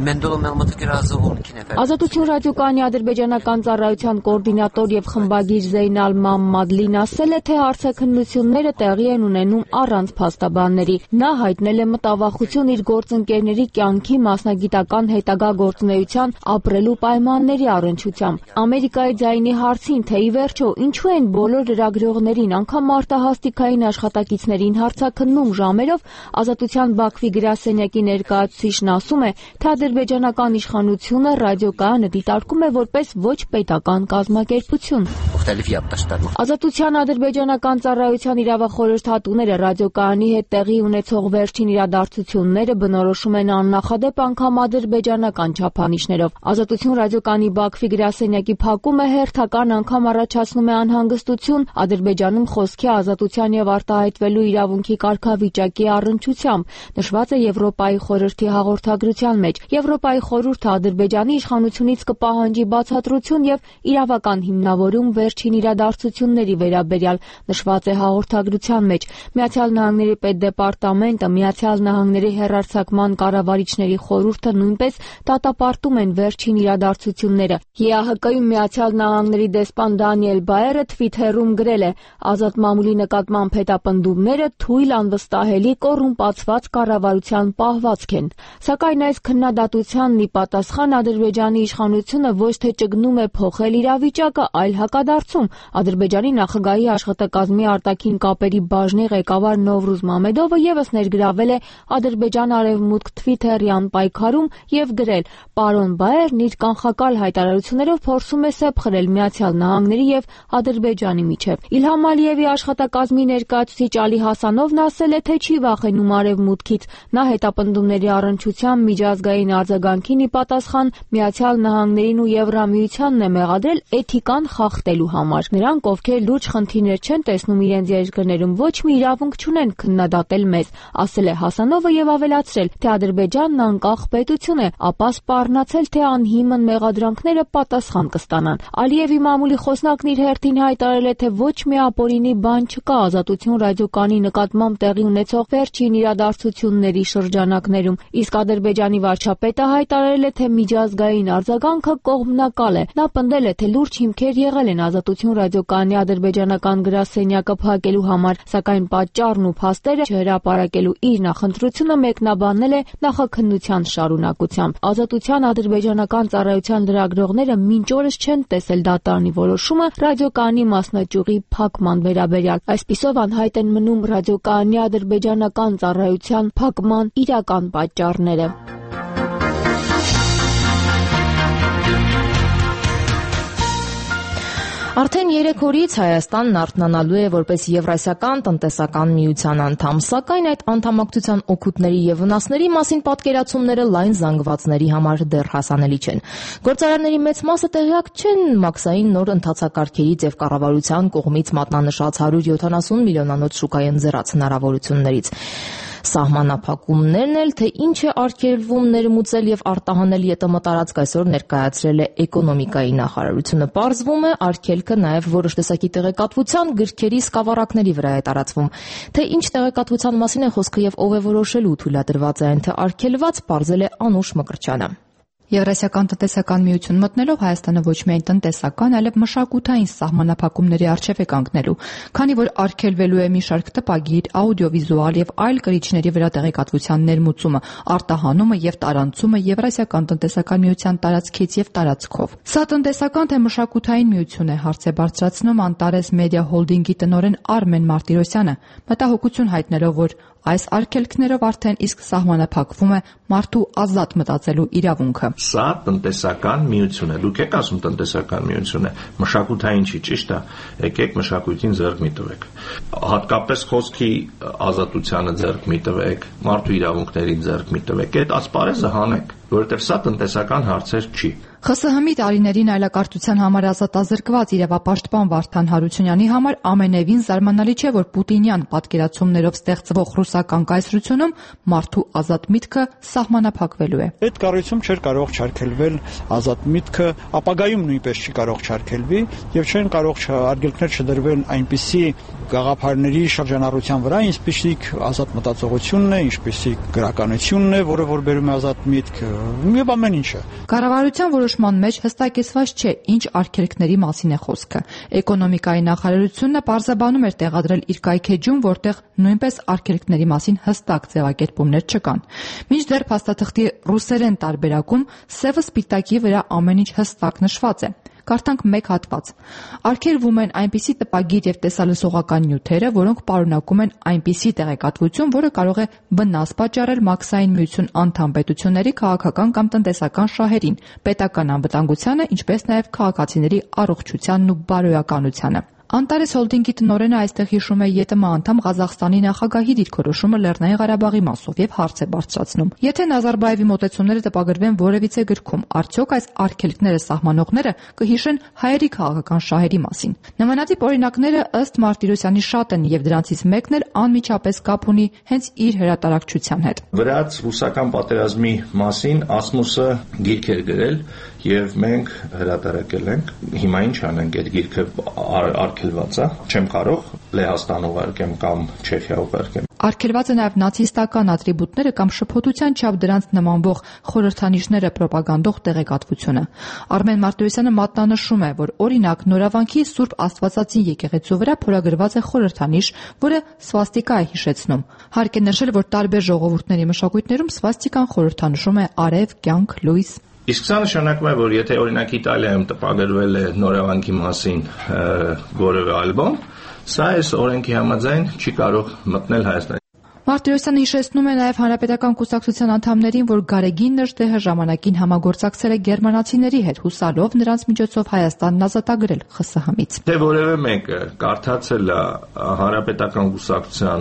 Ազատություն ռադիոկայանի ադրբեջանական ծառայության կոորդինատոր եւ խմբագիր Զեյնալ Մամմադլին ասել է, թե հարցաքննությունները տեղի են ունենում առանց փաստաբանների։ Նա հայտնել է մտավախություն իր գործընկերների կյանքի մասնագիտական հետագա գործունեության ապրելու պայմանների առնչությամբ։ Ամերիկայի ձայնի հարցին, թե ի վերջո ինչու են բոլոր լրագրողներին, անգամ արտահասթիկային աշխատակիցներին հարցաքննում ժամերով, Ազատության Բաքվի գրասենյակի ներկայացուցիչն ասում է, թե ադրբեջանական իշխանությունը ռադիոկայանը դիտարկում է որպես ոչ պետական կազմակերպություն։ Ազատության ադրբեջանական ծառայության իրավախորհրդատուները ռադիոկայանի հետ տեղի ունեցող վերջին իրադարձությունները բնորոշում են աննախադեպ անգամ ադրբեջանական չափանիշներով։ Ազատություն ռադիոկայանի Բաքվի գրասենյակի փակումը հերթական անգամ առաջացնում է անհանգստություն Ադրբեջանում խոսքի ազատության եւ արտահայտվելու իրավունքի կարգավիճակի առնչությամբ, նշված է Եվրոպայի խորհրդի հաղորդագրության մեջ։ Եվրոպայի խորհուրդը Ադրբեջանի իշխանությունից կպահանջի բացատրություն եւ իրավական հիմնավորում վերջ վերջին իրադարձությունների վերաբերյալ, նշված է հաղորդագրության մեջ։ Միացյալ Նահանգների պետդեպարտամենտը, Միացյալ Նահանգների հեռարձակման կառավարիչների խորհուրդը նույնպես դատապարտում են վերջին իրադարձությունները։ ԵԱՀԿ-ում Միացյալ Նահանգների դեսպան Դանիել Բայերը Թվիթերում գրել է. «Ազատ մամուլի նկատմամբ հետապնդումները թույլ, անվստահելի, կոռումպացված կառավարության պահվածք են»։ Սակայն այս քննադատությանն ի պատասխան Ադրբեջանի իշխանությունը ոչ թե ճգնում է փոխել իրավիճակը, այլ հակադարձում։ Ադրբեջանի նախագահի աշխատակազմի արտաքին կապերի բաժնի ղեկավար Նովրուզ Մամեդովը ևս ներգրավել է Ադրբեջան-Արևմուտք Թվիթերյան պայքարում եւ գրել. «Պարոն Բայերն իր կանխակալ հայտարարություններով փորձում է սեպխրել Միացյալ Նահանգների եւ Ադրբեջանի միջեւ»։ Իլհամ Ալիևի աշխատակազմի ներկայացուցիչ Ալի Հասանովն ասել է, թե չի վախենում Արևմուտքից։ Նա հետապնդումների առնչությամբ միջազգային արձագանքին ի պատասխան Միացյալ Նահանգներին ու Եվրամիությանն է մեղադրել էթիկան խախտելու համար։ Նրանք, ովքեր լուրջ խնդիրներ չեն տեսնում իրենց երկրներում, ոչ մի իրավունք չունեն քննադատել մեզ, ասել է Հասանովը եւ ավելացրել, թե Ադրբեջանն անկախ պետություն է, ապա սպառնացել, թե անհիմն մեղադրանքները պատասխան կստանան։ Ալիևի մամուլի խոսնակն իր հերթին հայտարարել է, թե ոչ մի ապօրինի բան չկա Ազատություն ռադիոկայանի նկատմամբ տեղի ունեցող վերջին իրադարձությունների շրջանակներում, իսկ Ադրբեջանի վարչապետը հայտարարել է, թե միջազգային արձագանքը կողմնակալ է։ Նա պնդել է, թե լուրջ հիմքեր եղել են Ազատություն ռադիոկայանի ադրբեջանական գրասենյակը փակելու համար, սակայն պատճառն ու փաստերը չհրապարակելու իր նախընտրությունը մեկնաբանել է նախաքննության շարունակությամբ։ Ազատության ադրբեջանական ծառայության լրագրողները մինչ օրս չեն տեսել դատարանի որոշումը ռադիոկայանի մասնաճյուղի փակման վերաբերյալ։ Այսպիսով անհայտ են մնում ռադիոկայանի ադրբեջանական ծառայության փակման իրական պատճառները։ Արդեն երեք օրից Հայաստանն արթնանալու է որպես Եվրասիական տնտեսական միության անդամ, սակայն այդ անդամակցության օգուտների եւ վնասների մասին պատկերացումները լայն զանգվածների համար դեռ հասանելի չեն։ Գործարանների մեծ մասը տեղյակ չեն մաքսային նոր ընթացակարգերից եւ կառավարության կողմից մատնանշած հարյուր յոթանասուն միլիոնանոց շուկայի ընձեռած հնարավորություններից։ Սահմանափակումներն էլ, թե ինչ է արգելվում ներմուծել եւ արտահանել ԵՏՄ տարածք, այսօր ներկայացրել է էկոնոմիկայի նախարարությունը։ Պարզվում է, արգելքը նաեւ որոշ տեսակի տեղեկատվության գրքերի սկավառակների վրա է տարածվում։ Թե ինչ տեղեկատվության մասին է խոսքը եւ ով է որոշելու թույլատրված է այն թե արգելված, պարզել է Անուշ Մկրտչյանը։ Եվրասիական տնտեսական միություն մտնելով Հայաստանը ոչ միայն տնտեսական, այլև մշակութային սահմանափակումների առջև է կանգնելու, քանի որ արգելվելու է մի շարք տպագիր, աուդիովիզուալ եւ այլ կրիչների վրա տեղեկատվության ներմուծումը, արտահանումը եւ տարանցումը Եվրասիական տնտեսական միության տարածքից եւ տարածքով։ Սա տնտեսական թե մշակութային միություն է, հարց է բարձրացնում Անտարես Մեդիա Հոլդինգի տնօրեն Արմեն Մարտիրոսյանը, մտահոգություն հայտնելով, որ այս արգելքներով արդեն իսկ սահմանափակվում է մարդու ազատ մտածելու իրավունքը։ Սա տնտեսական միություն է։ Դուք եք ասում տնտեսական միություն է, մշակութային չի, ճիշտ է։ Եկեք մշակույթին ձեռք մի տվեք։ Հատկապես խոսքի ազատությանը ձեռք մի տվեք, մարդու իրավունքներին ձեռք մի տվեք։ Այդ ասպարեզը հանեք, որովհետև սա տնտեսական հարցեր չի։ ԽՍՀՄ-ի տարիներին այլակարգության համար ազատազրկված իրավապաշտպան Վարդան Հարությունյանի համար ամենևին զարմանալի չէ, որ պուտինյան պատկերացումներով ստեղծվող ռուսական կայսրությունում մարդու ազատ միտքը սահմանափակվելու է։ Այդ կառույցում չէր կարող չարգելվել ազատ միտքը, ապագայում նույնպես չի կարող չարգելվի եւ չեն կարող արգելքներ չդրվել այնպիսի գաղափարների շրջանառության վրա, ինչպիսիք ազատ մտածողությունն է, ինչպիսիք գրականությունն է, որը որ բերում է ազատ միտք եւ ամեն ինչը։ Կառավարության որոշման մեջ հստակեցված չէ, ինչ արգելքների մասին է խոսքը։ Էկոնոմիկայի նախարարությունը պարզաբանում էր տեղադրել իր կայքեջում, որտեղ նույնպես արգելքների մասին հստակ ձևակերպումներ չկան։ Մինչդեռ փաստաթղթի ռուսերեն տարբերակում սևը սպիտակի վրա ամեն ինչ հստակ նշված է։ Կարդանք մեկ հատված։ Արգելվում են այնպիսի տպագիր եւ տեսալսողական նյութերը, որոնք պարունակում են այնպիսի տեղեկատվություն, որը կարող է վնաս պատճառել մաքսային միություն անդամ պետությունների քաղաքական կամ տնտեսական շահերին, պետական անվտանգությանը, ինչպես նաեւ քաղաքացիների առողջությանն ու բարոյականությանը։ Անտարես Հոլդինգի տնօրենը այստեղ հիշում է ԵՏՄ անդամ Ղազախստանի նախագահի դիրքորոշումը Լեռնային Ղարաբաղի մասով եւ հարց է բարձրացնում. Եթե Նազարբաևի մոտեցումները տպագրվեն որևիցե գրքում, արդյոք այս արգելքները սահմանողները կհիշեն հայերի քաղաքական շահերի մասին։ Նմանատիպ օրինակները ըստ Մարտիրոսյանի շատ են եւ դրանցից մեկն էլ անմիջապես կապ ունի հենց իր հրատարակչության հետ։ Վրաց ռուսական պատերազմի մասին Ասմուսը գիրք էր գրել եւ մենք հրատարակել ենք։ Հիմա ինչ անենք, այդ գիրքը արգելված է, չեմ կարող Լեհաստան ուղարկեմ կամ Չեխիա ուղարկեմ։ Արգելված է նաև նացիստական ատրիբուտները կամ շփոթության չափ դրանց նմանվող խորհրդանիշները պրոպագանդող տեղեկատվությունը։ Արմեն Մարտիրոսյանը մատնանշում է, որ օրինակ Նորավանքի Սուրբ Աստվածածին եկեղեցու վրա փորագրված է խորհրդանիշ, որը սվաստիկա է հիշեցնում։ Հարկ է նշել, որ տարբեր ժողովուրդների մշակույթներում սվաստիկան խորհրդանշում է արև, կյանք, լույս։ Իսկ սա նշանակում է, որ եթե օրինակ Իտալիայում տպագրվել է Նորավանքի մասին որևէ ալբոմ, սա այս օրենքի համաձայն չի կարող մտնել Հայաստան։ Մարտիրոսյանը հիշեցնում է նաև Հանրապետական կուսակցության անդամներին, որ Գարեգին Նժդեհը ժամանակին համագործակցել է գերմանացիների հետ, հուսալով նրանց միջոցով Հայաստանն ազատագրել ԽՍՀՄ-ից։ Թե որևէ մեկը կարդացել է Հանրապետական կուսակցության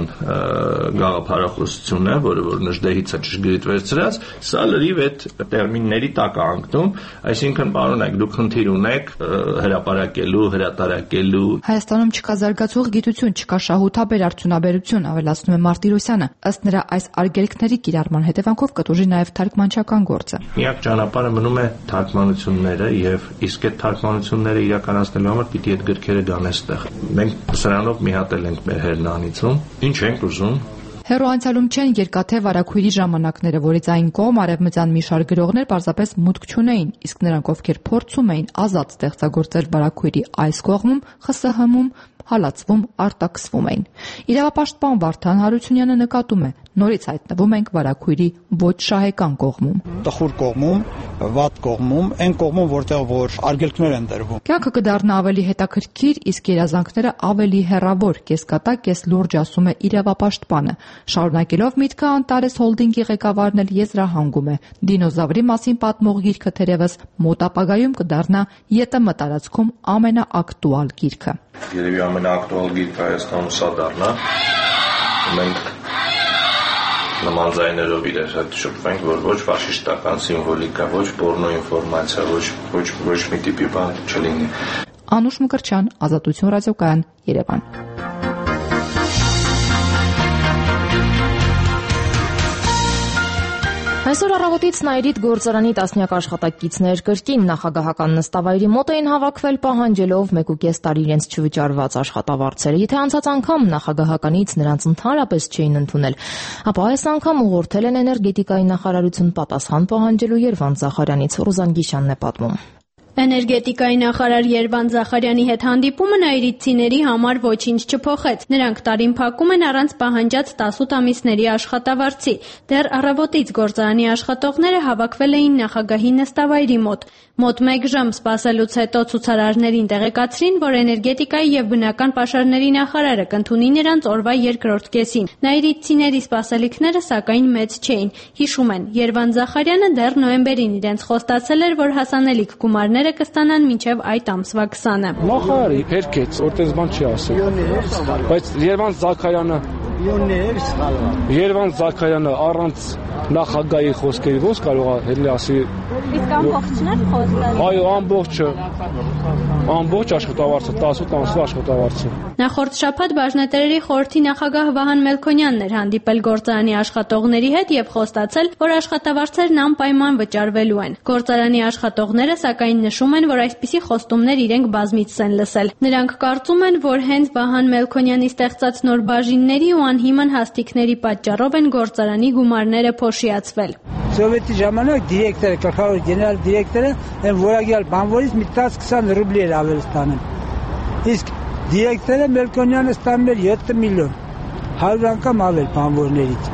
գաղափարախոսությունը, որը որ Նժդեհից է ճշգրիտ վերցրած, սա լրիվ այդ տերմինների տակ է ընկնում, այսինքն պարոնայք, դուք խնդիր ունեք հրապարակելու, հրատարակելու։ Հայաստանում չկա զարգացող գիտություն, չկա շահութաբեր արդյունաբերություն, ավելացնում է Մարտիրոսյանը։ Ըստ նրա, այս արգելքների կիրառման հետևանքով կտուժի նաև թարգմանչական գործը։ Միակ ճանապարհը մնում է թարգմանությունները եւ իսկ այդ թարգմանությունները իրականացնելու համար պիտի այդ գրքերը գան այստեղ։ Մենք սրանով մի հատ էլ ենք մեր հերնանիցում։ Ինչ ենք ուզում։ Հեռու անցյալում չեն երկաթե վարակույրի ժամանակները, որից այն կողմ արևմտյան մի շարք գրողներ պարզապես մուտք չունեին, իսկ նրանք, ովքեր փորձում էին ազատ ստեղծագործել վարակույրի այս կողմում, ԽՍՀՄ-ում, հալածվում, արտաքսվում էին։ Իրավապաշտպան Վարդան Հարությունյանը նկատում է, նորից հայտնվում ենք վարակույրի ոչ շահեկան կողմում։ Տխուր կողմում, վատ կողմում, այն կողմում, որտեղ որ արգելքներ են դրվում։ Կյանքը կդառնա ավելի հետաքրքիր, իսկ երազանքները ավելի հեռավոր, կեսկատակ, կես լուրջ ասում է իրավապաշտպանը։ Շարունակելով միտքը Անտարես հոլդինգի ղեկավարն էլ եզրահանգում է։ Դինոզավրի մասին պատմող գիրքը թերևս մոտ ապագայում կդառնա ԵՏՄ տարածքում ամենաակտուալ գիրքը։ Երևի ամենաակտուալ գիրքը Հայաստանում սա դառնա։ Մենք նման ձայներով իրար հետ շփվենք, որ ոչ ֆաշիստական սիմվոլիկա, ոչ պորնո ինֆորմացիա, ոչ ոչ ոչ մի տիպի բան չլինի։ Անուշ Մկրտչյան, Ազատություն ռադիոկայան, Երևան։ Այսօր առավոտից Նայիրիդ գործարանի տասնյակ աշխատակիցներ կրկին նախագահական նստավայրի մոտ էին հավաքվել պահանջելով մեկ ու կես տարի իրենց չվճարված աշխատավարձերը։ Եթե անցած անգամ նախագահականից նրանց ընդհանրապես չէին ընդունել, ապա այս անգամ ուղղորդել են էներգետիկայի նախարարություն պատասխան պահանջելու Երվանդ Զախարյանից։ Ռուզան Գիշյանն է պատմում։ Էներգետիկայի նախարար Երվանդ Զախարյանի հետ հանդիպումը նայիրիցիների համար ոչինչ չփոխեց։ Նրանք տարին փակում են առանց պահանջած տասութ ամիսների աշխատավարձի։ Դեռ առավոտից գործարանի աշխատողները հավաքվել էին նախագահի նստավայրի մոտ։ Մոտ մեկ ժամ սպասելուց հետո ցուցարարներին տեղեկացրին, որ էներգետիկայի եւ բնական պաշարների նախարարը կընդունի նրանց օրվա երկրորդ կեսին։ Նայիրիցիների սպասելիքները սակայն մեծ չէին։ Հիշում են, Երվանդ Զախարյանը դեռ նոյեմբերին իրենց խոստացել էր, որ հասանելիք գումարները կստանան մինչև այդ ամսվա քսանը։ Նախարարի հերքեց, որտես բան չի ասել։ Բայց Երվանդ Զաքարյանը Երվանդ Զաքարյանը առանց նախագահի խոսքերի ո՞նց կարող է հենց ասի։ Իսկ ամբողջն է խոստացել։ Այո, ամբողջը։ Ամբողջ աշխատավարձը, տասութ ամսվա աշխատավարձը։ Նախորդ շաբաթ Բաժնետերերի խորհրդի նախագահ Վահան Մելքոնյանն էր հանդիպել գործարանի աշխատողների հետ եւ խոստացել, որ աշխատավարձերն անպայման վճարվելու են։ Գործարանի աշխատողները սակայն նշում են, որ այսպիսի խոստումներ իրենք բազմիցս են լսել։ Նրանք կարծում են, որ հենց Վահան Մելքոնյանի ստեղծած նոր բաժինների ու անհիմն հաստիկների պատճառով են գործարանի գումարները փոշիացվել։ Սովետի ժամանակ դիրեկտորը, գլխավոր գեներալ դիրեկտորը այն որակյալ բանվորից մի տասը քսան ռուբլի էր ավել ստանում։ Իսկ դիրեկտորը Մելքոնյանը ստանում էր յոթ միլիոն, հարյուր անգամ ավել բանվորներից։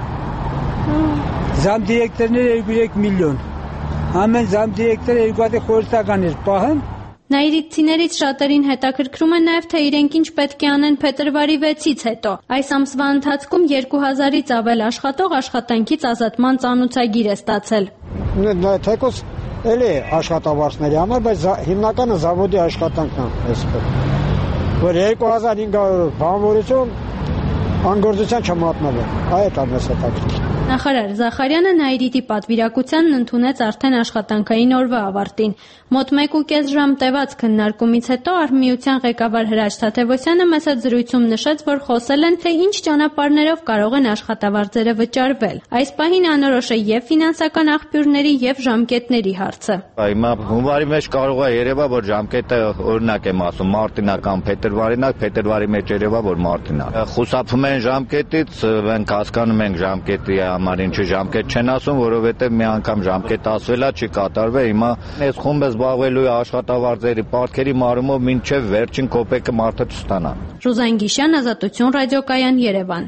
Զամ դիրեկտորները երկու երեք միլիոն։ Ամեն զամ դիրեկտորը երկու հատ խորհրդական էր պահում։ Նայիրիցիներից շատերին հետաքրքրում է նաև, թե իրենք ինչ պետք է անեն փետրվարի վեցից հետո։ Այս ամսվա ընթացքում երկու հազարից ավել աշխատող աշխատանքից ազատման ծանուցագիր է ստացել։ Թեկուզ էլի աշխատավարձների համար, բայց հիմնականը զավոդի աշխատանքն է այսպես։ Որ երկու հազար հինգ հարյուր բանվորություն անգործության չմատնվել։ Այդ է մեծ հետաքրքիր։ Նախարար Զախարյանը Նաիրիտի պատվիրակությանն ընդունեց արդեն աշխատանքային օրվա ավարտին։ Մոտ մեկ ու կես ժամ տևած քննարկումից հետո Արհմիության ղեկավար Հրաչ Թադևոսյանը մեծ զրույցում նշեց, որ խոսել են, թե ինչ ճանապարհներով կարող են աշխատավարձերը վճարվել։ Այս պահին անորոշ է եւ ֆինանսական աղբյուրների եւ ժամկետների հարցը։ Հիմա հունվարի մեջ կարող է երևա, որ ժամկետը օրինակ եմ ասում, մարտինա կամ փետրվարինա, փետրվարի մեջ երևա, որ մարտինա։ Խուսափում են ժամկետից, մենք հասկանում ենք ժամկետի համար ինչի ժամկետ չեն ասում, որովհետև մի անգամ ժամկետ ասվելա չի կատարվել, հիմա այս խումբը զբաղվելու է աշխատավարձերի պարտքերի մարումով մինչև վերջին կոպեկը մարդը չստանա։ Ռուզան Գիշյան, Ազատություն ռադիոկայան, Երևան։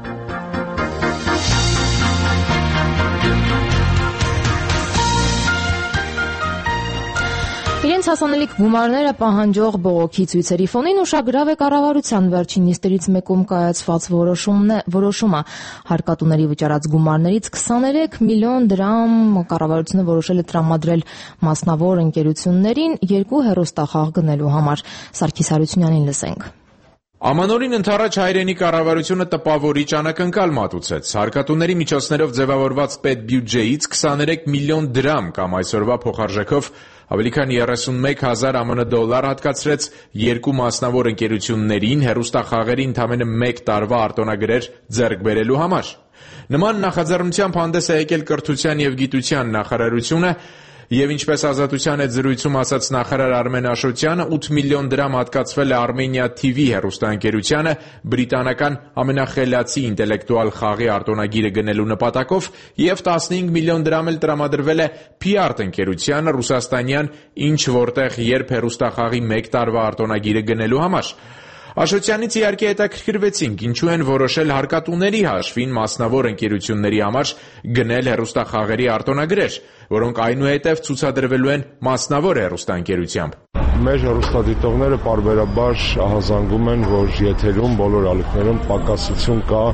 Իրենց հասանելիք գումարները պահանջող բողոքի ցույցերի ֆոնին ուշագրավ է կառավարության վերջին նիստերից մեկում կայացված որոշումը։ Հարկատուների վճարած գումարներից քսաներեք միլիոն դրամ կառավարությունը որոշել է տրամադրել մասնավոր ընկերություններին երկու հեռուստախաղ գնելու համար։ Սարգիս Հարությունյանին լսենք։ Ամանորին ընդառաջ հայրենի կառավարությունը տպավորիչ անակնկալ մատուցեց։ Հարկատուների միջոցներով ձևավորված պետբյուջեից քսաներեք միլիոն դրամ կամ այսօրվա փոխարժեքով ավելի քան երեսունմեկ հազար ԱՄՆ դոլար հատկացրեց երկու մասնավոր ընկերություններին հեռուստախաղերի ընդամենը մեկ տարվա արտոնագրեր ձեռք բերելու համար։ Նման նախաձեռնությամբ հանդես է եկել Կրթության և գիտության նախարարությունը Եվ ինչպես Ազատության հետ զրույցում ասաց նախարար Արմեն Աշոտյանը, ութ միլիոն դրամ հատկացվել է Armenia T V հեռուստաընկերությանը բրիտանական ամենախելացի ինտելեկտուալ խաղի արտոնագիրը գնելու նպատակով և տասնհինգ միլիոն դրամ էլ տրամադրվել է P-Art ընկերությանը ռուսաստանյան ինչ որտեղ երբ հեռուստախաղի մեկ տարվա արտոնագիրը գնելու համար։ Աշոտյանից իհարկե հետաքրքրվեցինք, ինչու են որոշել հարկատուների հաշվին մասնավոր ընկերությունների համար գնել հեռուստախաղերի արտոնագրեր, որոնք այնուհետև ցուցադրվելու են մասնավոր հեռուստաընկերությամբ։ Մեր հեռուստադիտողները պարբերաբար ահազանգում են, որ եթերում բոլոր ալիքներում պակասություն կա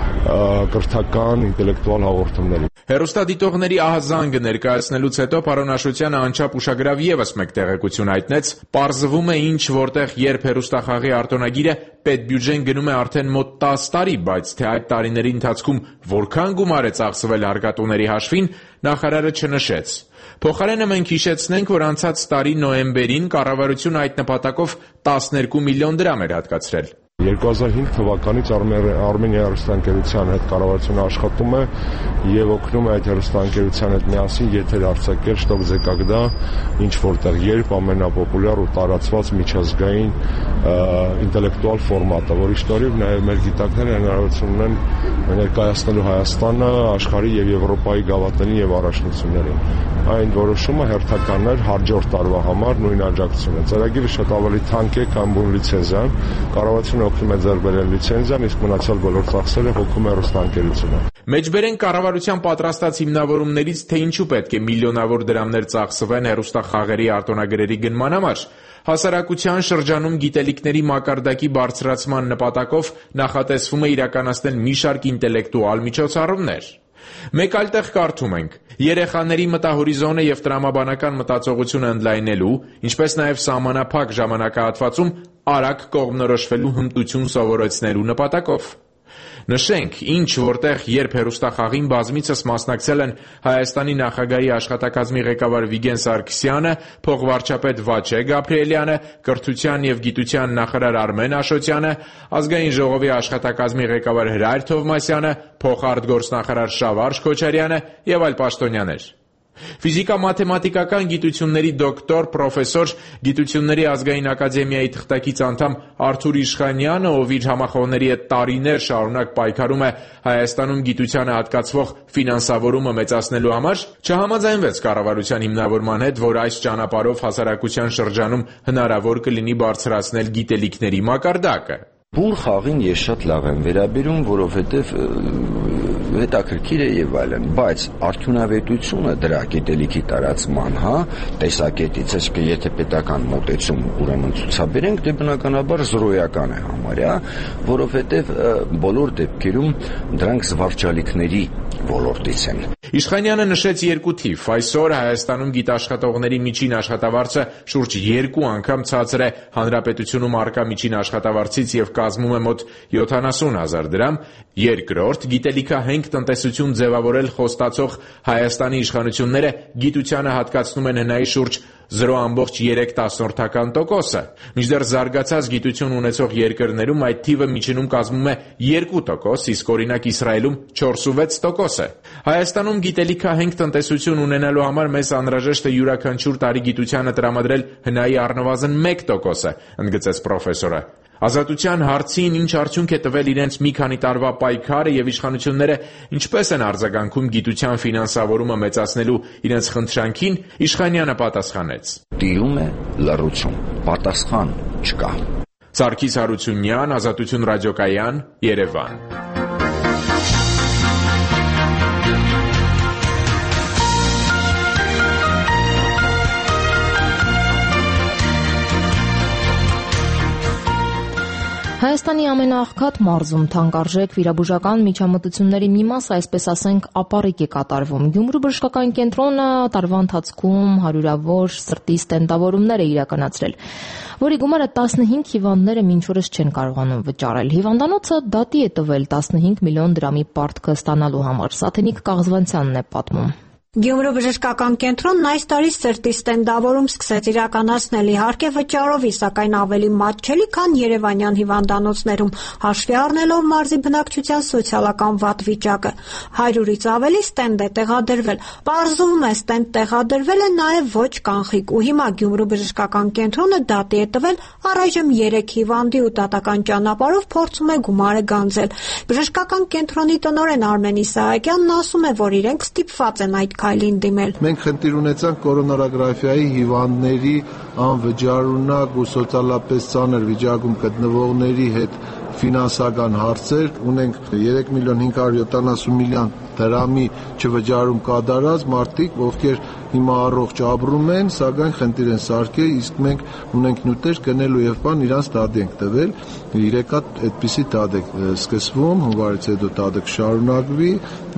կրթական ինտելեկտուալ հաղորդումների։ Հեռուստադիտողների ահազանգը ներկայացնելուց հետո պարոն Աշոտյանը անչափ ուշագրավ ևս մեկ տեղեկություն հայտնեց։ Պարզվում է ինչ որտեղ երբ հեռուստախաղի արտոնագիրը պետբյուջեն գնում է արդեն մոտ տասը տարի, բայց թե այդ տարիների ընթացքում որքան գումար է ծախսվել հարկատուների հաշվին, նախարարը չնշեց։ Փոխարենը մենք հիշեցնենք, որ անցած տարի նոյեմբերին կառավարությունը այդ նպատակով տասներկու միլիոն դրամ էր հատկացրել։ երկու հազար հինգ թվականից Armenia հեռուստաընկերության հետ կառավարությունը աշխատում է եւ օգնում է այդ հեռուստաընկերության հետ միասին եթեր արձակել «Շտոբ Զեկագդա», ինչ որտեղ երբ ամենապոպուլյար ու տարածված միջազգային ինտելեկտուալ ֆորմատը, որի շնորհիվ նաեւ մեր գիտակները հնարավորություն ունեն ներկայացնելու Հայաստանը աշխարհի եւ Եվրոպայի գավաթներին եւ առաջնություններին։ Այն որոշումը հերթական էր հաջորդ տարվա համար նույն աջակցությունը։ Ծրագիրը շատ ավելի թանկ է, քան բուն լիցենզիան։ Կառավարությունը օգնում է ձեռք բերել լիցենզիան, իսկ մնացյալ բոլոր ծախսերը հոգում է հեռուստաընկերությունը։ Մեջբերեն կառավարության պատրաստած հիմնավորումներից, թե ինչու պետք է միլիոնավոր դրամներ ծախսվեն հեռուստախաղերի արտոնագրերի գնման համար։ Հասարակության շրջանում գիտելիքների մակարդակի բարձրացման նպատակով նախատեսվում է իրականացնել մի շարք ինտելեկտուալ միջոցառումներ։ Մեկ այլ տեղ կարդում ենք. երեխաների մտահորիզոնը եւ տրամաբանական մտածողությունը ընդլայնելու, ինչպես նաեւ սահմանափակ ժամանակահատվածում արագ կողմնորոշվելու հմտություն սովորեցնելու նպատակով։ Նշենք, ինչ որտեղ երբ հեռուստախաղին բազմիցս մասնակցել են Հայաստանի նախագահի աշխատակազմի ղեկավար Վիգեն Սարգսյանը, փոխվարչապետ Վաչե Գաբրիելյանը, կրթության և գիտության նախարար Արմեն Աշոտյանը, ազգային ժողովի աշխատակազմի ղեկավար Հրայր Թովմասյանը, փոխարտգործնախարար Շավարժ Քոչարյանը և այլ պաշտոնյաներ։ Ֆիզիկա-մաթեմատիկական գիտությունների դոկտոր, պրոֆեսոր, Գիտությունների ազգային ակադեմիայի թղթակից անդամ Արթուր Իշխանյանը, ով իր համախոհների հետ տարիներ շարունակ պայքարում է Հայաստանում գիտությանը հատկացվող ֆինանսավորումը մեծացնելու համար, չհամաձայնվեց կառավարության հիմնավորման հետ, որ այս ճանապարհով հասարակության շրջանում հնարավոր կլինի բարձրացնել գիտելիքների մակարդակը։ Բուր խաղին ես շատ լավ եմ վերաբերում, որովհետև հետաքրքիր է եւ այլն, բայց արդյունավետությունը դրա գիտելիքի տարածման, հա, տեսակետից, այսինքն եթե պետական մոտեցում ուրեմն ցուցաբերենք, դե բնականաբար զրոյական է համարյա, որովհետև բոլոր դեպքերում դրանք զվարճալիքների ոլորտից են։ Իշխանյանը նշեց երկու թիվ։ Այսօր Հայաստանում գիտաշխատողների միջին աշխատավարձը շուրջ երկու անգամ ցածր է հանրապետությունում առկա միջին աշխատավարձից եւ կազմում է մոտ յոթանասուն հազար դրամ։ Երկրորդ, գիտելիքահենք տնտեսություն ձևավորել խոստացող Հայաստանի իշխանությունները գիտությանը հատկացնում են հնայի շուրջ զրո ամբողջ երեք տոկոսը, մինչդեռ զարգացած գիտություն ունեցող երկրներում այդ թիվը միջինում կազմում է երկու տոկոս, իսկ օրինակ Իսրայելում չորսունվեց տոկոս է։ Հայաստանում գիտելիքահենք տնտեսություն ունենալու համար մեզ անհրաժեշտ է յուրաքանչյուր տարի գիտությանը տրամադրել հնայի առնվազն մեկ տոկոսը, ընդգծեց պրոֆեսորը։ Ազատության հարցին ինչ արդյունք է տվել իրենց մի քանի տարվա պայքարը եւ իշխանությունները ինչպես են արձագանքում գիտության ֆինանսավորումը մեծացնելու իրենց խնդրանքին, Իշխանյանը պատասխանեց. Տիրում է լռություն, պատասխան չկա։ Սարգիս Հարությունյան, Ազատություն ռադիոկայան, Երևան։ Հայաստանի ամենաաղքատ մարզում թանկարժեք վիրաբուժական միջամտությունների մի մասը, այսպես ասենք, ապառիկ է կատարվում։ Գյումրու բժշկական կենտրոնը տարվա ընթացքում հարյուրավոր սրտի ստենտավորումներ է իրականացրել, որի գումարը տասնհինգ հիվանդները մինչ օրս չեն կարողանում վճարել։ Հիվանդանոցը դատի է տվել տասնհինգ միլիոն դրամի պարտքը ստանալու համար։ Սաթենիկ Կաղզվանցյանն է պատմում։ Գյումրու բժշկական կենտրոնն այս տարի սրտի ստենդավորում սկսեց իրականացնել, իհարկե վճարովի, սակայն ավելի մատչելի, քան երևանյան հիվանդանոցներում, հաշվի առնելով մարզի բնակչության սոցիալական վատ վիճակը։ Հարյուրից ավելի ստենդ է տեղադրվել։ Պարզվում է, ստենդ տեղադրվել է նաև ոչ կանխիկ, ու հիմա Գյումրու բժշկական կենտրոնը դատի է տվել առայժմ երեք հիվանդի ու դատական ճանապարհով փորձում է գումարը գանձել։ Բժշկական կենտրոնի տնօրեն Արմեն Իսահակյանն ասում է, որ իրենք ստիպված են այդ Մենք խնդիր ունեցանք կորոնարոգրաֆիայի հիվանդների անվճարունակ ու սոցիալապես ծանր վիճակում գտնվողների հետ ֆինանսական հարցեր, ունենք երեք միլիոն հինգ հարյուր յոթանասուն միլիոն դրամի չվճարում կատարած մարդիկ, ովքեր հիմա առողջ ապրում են, սակայն խնդիր են սարքել, իսկ մենք ունենք նյութեր գնելու եւ բան իրանց դատի ենք տվել, երեք հատ այդպիսի դատ է սկսվում, հունվարից հետո դատը կշարունակվի,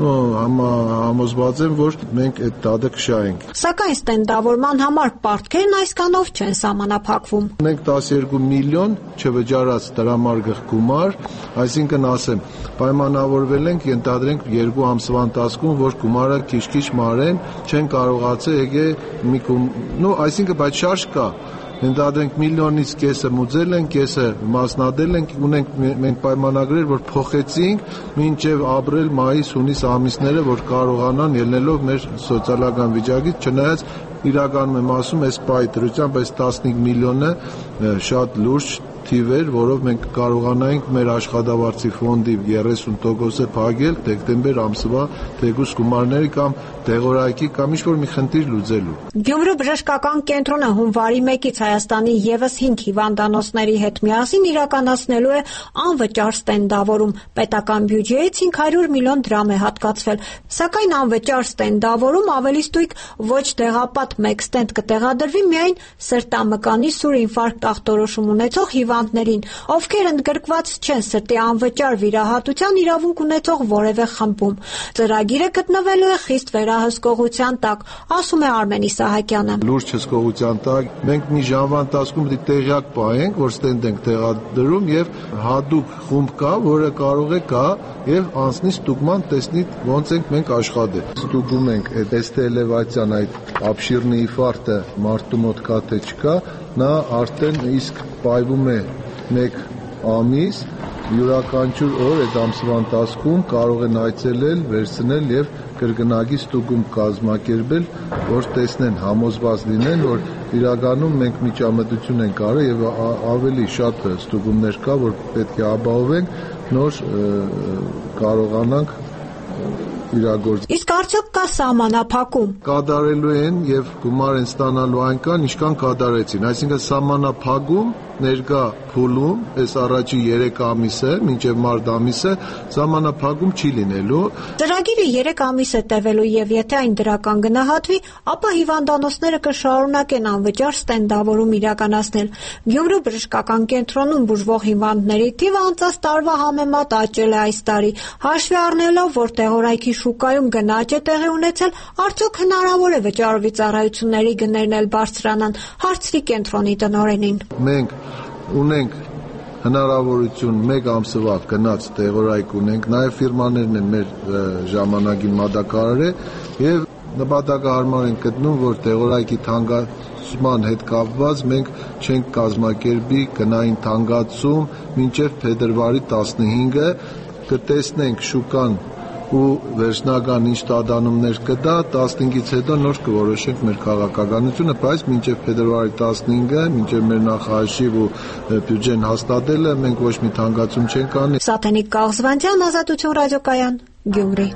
համոզված եմ, որ մենք այդ դատը կշահենք։ Սակայն ստենդավորման համար պարտքերն այսքանով չեն սահմանափակվում։ Ունենք տասնյոթ միլիոն չվճարած դրամարկղ գումար, այսինքն ասեմ, պայմանավորվել ենք, ենթադրենք երկու ամսվա ընթացքում, որ գումարը քիչ-քիչ մարեն, չեն կարողացել եկե մի նո, այսինքն բայց շարժ կա։ Ենթադրենք միլիոնից կեսը մուծել են, կեսը մասնադել ենք, ունենք մենք պայմանագրեր, որ փոխեցինք մինչև ապրիլ, մայիս, հունիս ամիսները, որ կարողանան ելնելով մեր սոցիալական վիճակից, չնայած իրականում եմ ասում, այս պայտրությամբ այս տասնհինգ միլիոնը շատ լուրջ թիվ էր, որով մենք կարողանայինք մեր աշխատավարձի ֆոնդի երեսուն տոկոսը փակել դեկտեմբեր ամսվա թեկուզ գումարների կամ դեղորայքի կամ ինչ-որ մի խնդիր լուծելու։ Գյումրու բժշկական կենտրոնը հունվարի մեկից Հայաստանի ևս հինգ հիվանդանոցների հետ միասին իրականացնելու է անվճար ստենդավորում։ Պետական բյուջեից հինգ հարյուր միլիոն դրամ է հատկացվել, սակայն անվճար ստենդավորում ավելի ստույգ ոչ դեղապատ մեկ ստենդ կտեղադրվի միայն սրտամկանի սուր ինֆարկտ ախտորոշում ունեցող հիվանդներին, ովքեր ընդգրկված չեն սրտի անվճար վիրահատության իրավունք ունեցող որևէ խմբում։ Ծրագիրը գտնվելու է խիստ վերահսկողության տակ, ասում է Արմեն Իսահակյանը։ Լուրջ հսկողության տակ մենք մի ժամվա ընթացքում պետք է տեղյակ պահենք, որ ստենդ ենք տեղադրում եւ հատուկ խումբ կա, որը կարող է գա եւ անցնի ստուգման տեսնի ոնց ենք մենք աշխատել։ Ստուգում ենք այդ էստելևացիան, այդ ապշիրնի ինֆարկտը մարդու մոտ կա թե չկա, նա արդեն իսկ պայվում է մեկ ամիս, յուրաքանչյուր օր այդ ամսվա ընթացքում կարող են այցելել, վերցնել եւ կրկնակի ստուգում կազմակերպել, որ տեսնեն, համոզված լինեն, որ իրականում մենք միջամտություն ենք արել եւ ավելի շատ ստուգումներ կա, որ պետք է ապահովենք, նոր կարողանանք իրագործել։ Իսկ արդյոք կա սահմանափակում։ Կատարելու են եւ գումար են ստանալու այնքան, ինչքան կատարեցին, այսինքն սահմանափակում ներկա փուլում, այս առաջի երեք ամիսը, մինչև մարտ ամիսը ժամանափակում չի լինելու։ Ծրագիրը երեք ամիս է տևելու եւ եթե այն դրական գնահատվի, ապա հիվանդանոցները կշարունակեն անվճար ստենդավորում իրականացնել։ Գյումրու բժշկական կենտրոնում բուժվող հիվանդների թիվը անցած տարվա համեմատ աճել է այս տարի։ Հաշվի առնելով, որ տեղորայքի շուկայում գնաճ է տեղի ունեցել, արդյոք հնարավոր է վճարովի ծառայությունների գներն էլ բարձրանան, հարցրի կենտրոնի տնօրենին։ Մենք ունենք հնարավորություն մեկ ամսվա գնաց տեղորայք ունենք, նաև ֆիրմաներն են մեր ժամանակին մատակարարել եւ նպատակահարմար ենք գտնում, որ տեղորայքի թանկացման հետ կապված մենք չենք կազմակերպի գնային թանկացում մինչև փետրվարի տասնհինգը, կտեսնենք շուկան ու վերջնական ինչ տադանումներ կտա, տասնհինգից հետո նոր կորոշենք մեր քաղաքականությունը, բայց մինչև փետրվարի տասնհինգը, մինչև մեր նախահաշիվ ու բյուջեն հաստատելը մենք ոչ մի թանկացում չենք անի։ Սաթենիկ Կաղզվանյան, Ազատություն ռադիոկայան, Գյումրի։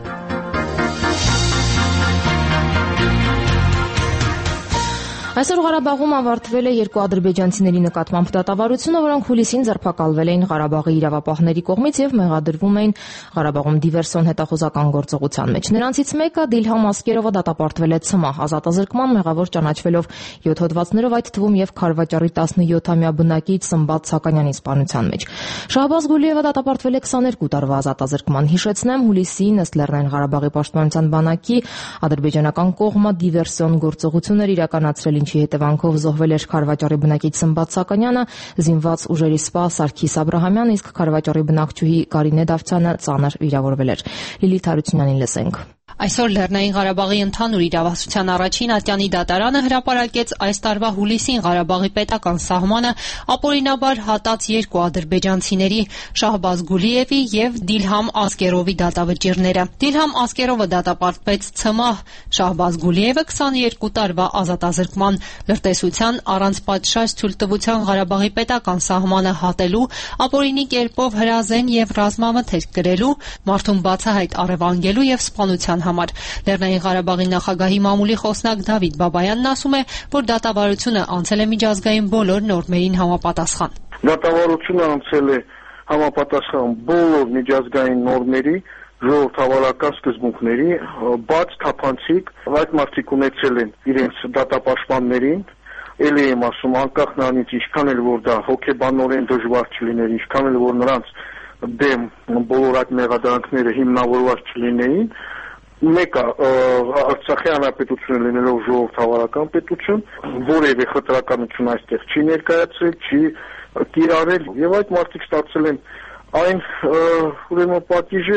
Այսօր Ղարաբաղում ավարտվել է երկու ադրբեջանցիների նկատմամբ դատավարությունը, որոնք հուլիսին ձերբակալվել էին Ղարաբաղի իրավապահների կողմից եւ մեղադրվում էին Ղարաբաղում դիվերսիոն հետախուզական գործողության մեջ։ Նրանցից մեկը Դիլհամ Ասկերովը դատապարտվել է ցմահ ազատազրկման մեղավոր ճանաչվելով յոթ հոդվածներով, այդ թվում եւ Քարվաճառի տասնյոթամյա բնակիչ Սմբատ Սականյանի սպանության մեջ։ Շահբազ Գուլիևը դատապարտվել է քսաներկու տարվա ազատազրկման։ Հիշեցնեմ, հուլիսին ըստ Լեռնային Ղարաբաղի պաշտպանության բանակի ադրբեջանական կողմը դիվերսիոն գործողություններ իրականացրել, ինչի հետևանքով զոհվել էր Քարվաճառի բնակիչ Սմբատ Սականյանը, զինված ուժերի սպա Սարգիս Աբրահամյանը, իսկ Քարվաճառի բնակչուհի Կարինե Դավթյանը ծանր վիրավորվել էր։ Լիլիթ Հարությունյանին լսենք։ Այսօր Լեռնային Ղարաբաղի ընդհանուր իրավասության առաջին ատյանի դատարանը հրապարակեց այս տարվա հուլիսին Ղարաբաղի պետական սահմանը ապօրինաբար հատած երկու ադրբեջանցիների՝ Շահբազ Գուլիևի եւ Դիլհամ Ասկերովի դատավճիռները։ Դիլհամ Ասկերովը դատապարտվեց ցմահ, Շահբազ Գուլիևը քսաներկու տարվա ազատազրկման, լրտեսության առանց պատշաճ թույլտվության Ղարաբաղի պետական սահմանը հատելու, ապօրինի կերպով հրազեն եւ ռազմամթերք կրելու, մարդուն բացահայտ առևանգելու եւ սպանության համար։ Լեռնային Ղարաբաղի նախագահի մամուլի խոսնակ Դավիթ Բաբայանն ասում է, որ դատավարությունը անցել է միջազգային բոլոր նորմերին համապատասխան։ Դատավարությունը անցել է համապատասխան բոլոր միջազգային նորմերի, ժողովրդավարական սկզբունքների, բաց թափանցիկ, այդ մարդիկ ունեցել են իրենց դատապաշտպաններին, ելի եմ ասում, անկախ նրանից ինչքան էլ որ դա հոգեբանորեն դժվար չլիներ, ինչքան էլ որ նրանց դեմ բոլոր այդ մեղադրանքները հիմնավորված չլինեին, մեկը Արցախի հանրապետությունը լինելով ժողովրդավարական պետություն, որևէ խտրականություն այստեղ չի ներկայացրել, չի կիրառել եւ այդ մարդիկ ստացել են այն ուրեմն պատիժը,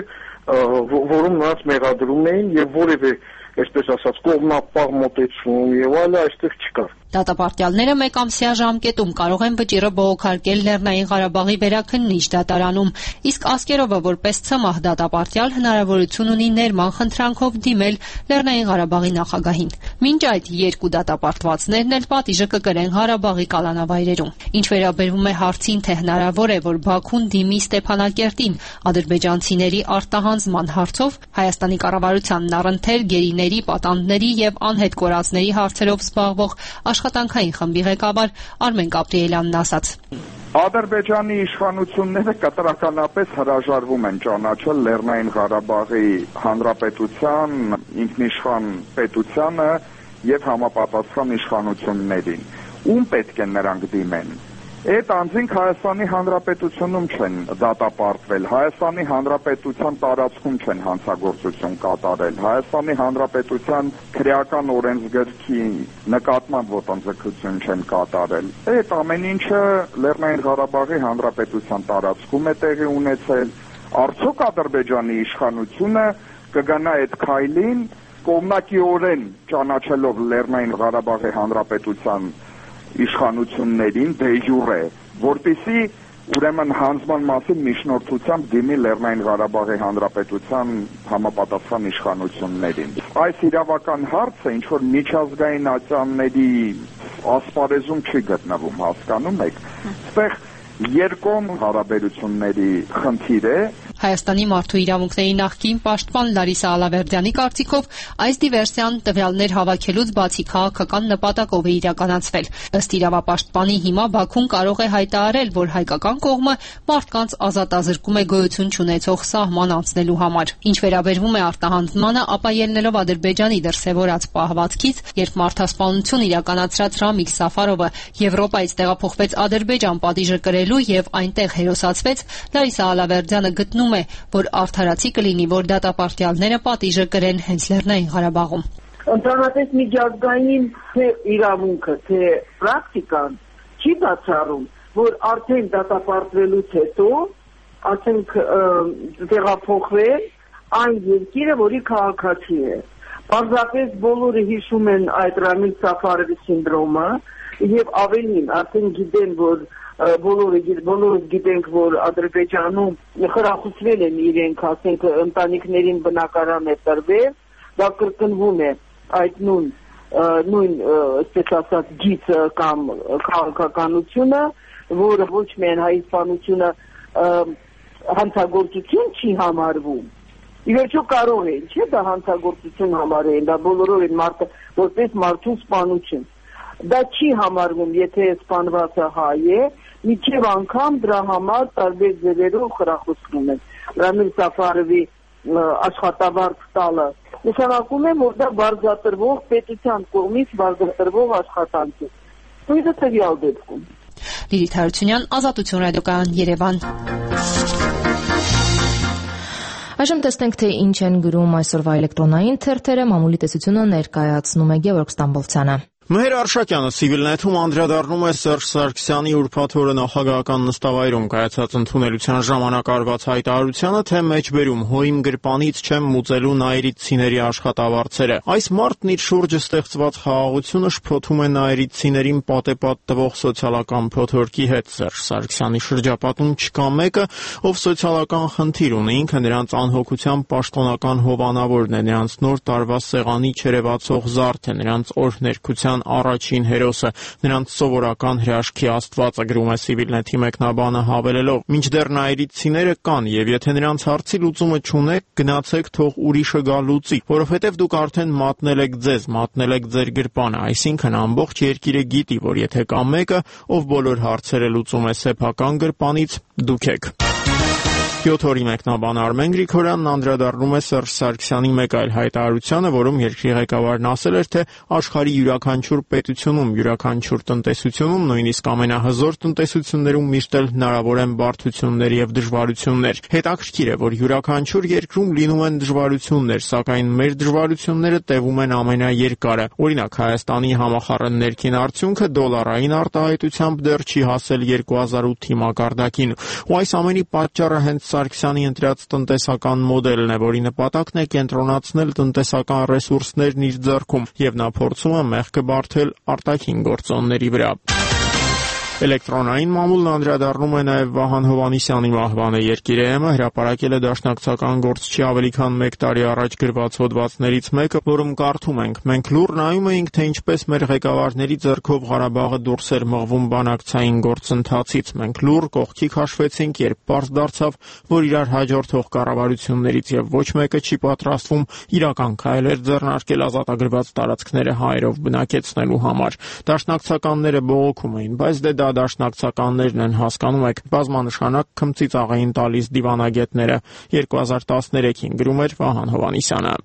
որում նրանց մեղադրում էին եւ որևէ, այսպես ասած, կողմնապահ մոտեցում եւ այլը այստեղ չկար։ Դատապարտյալները մեկամսյա ժամկետում կարող են վճիռը բողոքարկել Լեռնային Ղարաբաղի վերաքննիչ դատարանում, իսկ Ասկերովը որպես ցմահ դատապարտյալ հնարավորություն ունի ներման խնդրանքով դիմել Լեռնային Ղարաբաղի նախագահին։ Մինչ այդ երկու դատապարտվածներն էլ պատիժը կկրեն Ղարաբաղի կալանավայրերում։ Ինչ վերաբերում է հարցին, թե հնարավոր է, որ Բաքուն դիմի Ստեփանակերտին ադրբեջանցիների արտահանձնման հարցով, Հայաստանի կառավարությանն առընթեր գերիների, պատանդների եւ անհետ կորածների հարցերով զբաղվող աշխատանքային խմբի ղեկավար Արմեն Գաբրիելյանն ասաց. Ադրբեջանի իշխանությունները կտրականապես հրաժարվում են ճանաչել Լեռնային Ղարաբաղի Հանրապետության ինքնիշխան պետությանը եւ համապատասխան իշխանություններին։ Ում պետք է նրանք դիմեն։ Այդ անձինք Հայաստանի Հանրապետությունում չեն դատապարտվել, Հայաստանի Հանրապետության տարածքում չեն հանցագործություն կատարել, Հայաստանի Հանրապետության քրեական օրենսգրքի նկատմամբ ոտնձգություն չեն կատարել։ Այդ ամեն ինչը Լեռնային Ղարաբաղի Հանրապետության տարածքում է տեղի ունեցել։ Արդյոք Ադրբեջանի իշխանությունը կգնա այդ քայլին կողմնակիորեն ճանաչելով Լեռնային Ղարաբաղի Հանրապետության իշխանություններին դե յուրե, որպեսզի ուրեմն հանձնման մասին միջնորդությամբ դիմի Լեռնային Ղարաբաղի Հանրապետության համապատասխան իշխանություններին։ Այս իրավական հարցը ինչ որ միջազգային ատյանների ասպարեզում չի գտնվում, հասկանում եք։ Այստեղ երկկողմ հարաբերությունների խնդիր է։ Հայաստանի մարդու իրավունքների նախկին պաշտպան Լարիսա Ալավերդյանի կարծիքով այս դիվերսիան տվյալներ հավաքելուց բացի քաղաքական նպատակով է իրականացվել։ Ըստ իրավապաշտպանի հիմա Բաքուն կարող է հայտարարել, որ հայկական կողմը մարդկանց ազատազրկում է գոյություն չունեցող սահման անցնելու համար։ Ինչ վերաբերվում է արտահանձնմանը, ապա ելնելով Ադրբեջանի դրսևորած պահվածքից, երբ մարդասպանություն իրականացրած Ռամիլ Սաֆարովը Եվրոպայից տեղափոխվեց Ադրբեջան պատիժը կրելու եւ այնտեղ հերոսացվեց, Լարիսա Ալավերդյանը գտնում է, որ արդարացի կլինի, որ դատապարտյալները պատիժը կրեն հենց Լեռնային Ղարաբաղում։ Ընդհանրապես միջազգային թե իրավունքը, թե պրակտիկան չի բացառում, որ արդեն դատապարտվելուց հետո ասենք տեղափոխվել այն երկիրը, որի քաղաքացի է։ Պարզապես բոլորը հիշում են այդ Ռամիլ Սաֆարովի սինդրոմը եւ ավելին արդեն գիտեն, որ բոլորը բոլորը գիտենք, որ Ադրբեջանում խրախուսվել են իրենք, ասենք ընտանիքներին բնակարան է տրվել, դա կրկնվում է այդ նույն նույն այսպես ասած գիծը կամ քաղաքականությունը, որը ոչ միայն հայաստանությունը հանցագործություն չի համարվում։ Ի վերջո կարող է, չէ՞, դա հանցագործություն համարել, դա բոլորովին մարդը որպես մարդու սպանություն։ Դա չի համարվում, եթե սպանվածը հայ է, միջև անգամ դրա համար տարբեր ձևերով խրախուսվում են։ Ռամիլ Սաֆարովի աշխատավարձ տալը նշանակում է, որ դա բարձրատրվող պետության կողմից բարձրատրվող աշխատանք է։ Նույնը տվյալ դեպքում։ Լիլիթ Հարությունյան, Ազատություն ռադիոկայան, Երևան։ Այժմ տեսնենք, թե ինչ են գրում այսօրվա էլեկտրոնային թերթերը, մամուլի տեսությունը ներկայացնում է Գևորգ Ստամբոլցյանը։ Մհեր Արշակյանը Civilnet-ում անդրադառնում է Սերժ Սարգսյանի ուրբաթ օրը նախագահական նստավայրում կայացած ընդունելության ժամանակ արված հայտարարությանը, թե մեջբերում հոյիմ գրպանից չեմ մուծելու նայիրիցիների աշխատավարձերը։ Այս մարտն իր շուրջը ստեղծված խաղաղությունը շփոթում է նայիրիցիներին պատեպատ տվող սոցիալական փոթորկի հետ։ Սերժ Սարգսյանի շրջապատում չկա մեկը, ով սոցիալական խնդիր ունի, ինքը նրանց անհոգության պաշտոնական հովանավորն է, նրանց նոր տարվա սեղանի չերևացող զարդը, նրանց օրհներգության առաջին հերոսը, նրանց սովորական հրաշքի աստվածը, գրում է Civilnet-ի մեկնաբանը հավելելով. մինչդեռ նայիրիցիները կան, եւ եթե նրանց հարցի լուծումը չունեք, գնացեք, թող ուրիշը գա լուծի, որովհետեւ դուք արդեն մատնել եք ձեզ, մատնել եք ձեր գրպանը, այսինքն ամբողջ երկիրը գիտի, որ եթե կա մեկը, ով բոլոր հարցերը լուծում է սեփական գրպանից, դուք եք։ Յոթ օրի մեկնաբան Արմեն Գրիգորյանն անդրադառնում է Սերժ Սարգսյանի մեկ այլ հայտարարությանը, որում երկրի ղեկավարն ասել էր, թե աշխարհի յուրաքանչյուր պետությունում, յուրաքանչյուր տնտեսությունում, նույնիսկ ամենահզոր տնտեսություններում միշտ էլ հնարավոր են բարդություններ եւ դժվարություններ։ Հետաքրքիր է, որ յուրաքանչյուր երկրում լինում են դժվարություններ, սակայն մեր դժվարությունները տևում են ամենաերկարը։ Օրինակ, Հայաստանի համախառն ներքին արդյունքը դոլարային արտահայտությամբ դեռ չի հասել երկու հազար ութի մակարդակին։ Ու այս ամենի պատճառը հենց Սարգսյանի ընտրած տնտեսական մոդելն է, որի նպատակն է կենտրոնացնել տնտեսական ռեսուրսներն իր ձեռքում, եւ նա փորձում է մեղքը բարթել արտաքին գործոնների վրա։ Էլեկտրոնային մամուլն անդրադառնում է նաև Վահան Հովհաննիսյանի մահվանը։ Երկիր.am-ը հրապարակել է դաշնակցական գործչի ավելի քան մեկ տարի առաջ գրված հոդվածներից մեկը, որում կարդում ենք. մենք լուռ նայում էինք, թե ինչպես մեր ղեկավարների ձեռքով Ղարաբաղը դուրս էր մղվում բանակցային գործընթացից։ Մենք լուռ կողքի քաշվեցինք, երբ պարզ դարձավ, որ իրար հաջորդող կառավարություններից եւ ոչ մեկը չի պատրաստվում իրական քայլեր ձեռնարկել ազատագրված տարածքները հայերով բնակեցնելու համար։ Դաշնակցականները բողոքում էին, բայց դե դաշնակցականներն են, հասկանում եք, բազմանշանակ քմծիծաղ էին տալիս դիվանագետները։ երկու հազար տասներեքին գրում էր Վահան Հովհաննիսյանը։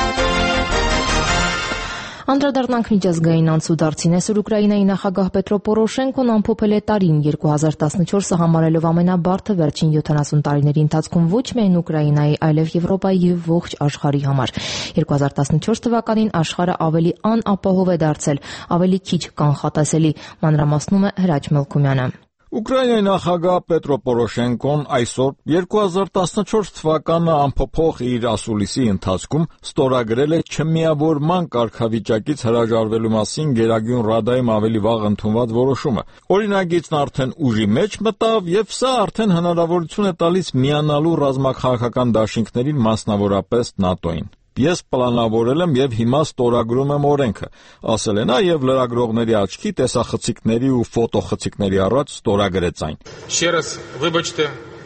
Անդրադառնանք միջազգային անցուդարձին։ Այսօր Ուկրաինայի նախագահ Պետրո Պորոշենկոն ամփոփել է տարին երկու հազար տասնչորսը համարելով ամենաբարդը վերջին յոթանասուն տարիների ընթացքում ոչ միայն Ուկրաինայի, այլև Եվրոպայի եւ ողջ աշխարհի համար։ երկու հազար տասնչորս թվականին աշխարհը ավելի անապահով է դարձել, ավելի քիչ կանխատեսելի, մանրամասնում է Հրաչ Մելքումյանը։ Ուկրաինայի նախագահ Պետրո Պորոշենկոն այսօր երկու հազար տասնչորս թվականը ամփոփող իր ասուլիսի ընթացքում ստորագրել է չմիավորման կարգավիճակից հրաժարվելու մասին Գերագույն Ռադայում ավելի վաղ ընդունված որոշումը։ Օրինագիծն արդեն ուժի մեջ մտավ եւ սա արդեն հնարավորություն է տալիս միանալու ռազմաքաղաքական դաշինքներին, մասնավորապես ՆԱՏՕ-ին։ Ես պլանավորել եմ եւ հիմա ստորագրում եմ օրենքը, ասել է նա եւ լրագրողների աչքի տեսախցիկների ու ֆոտոխցիկների առաջ ստորագրեց այն։ Ще раз, вибачте,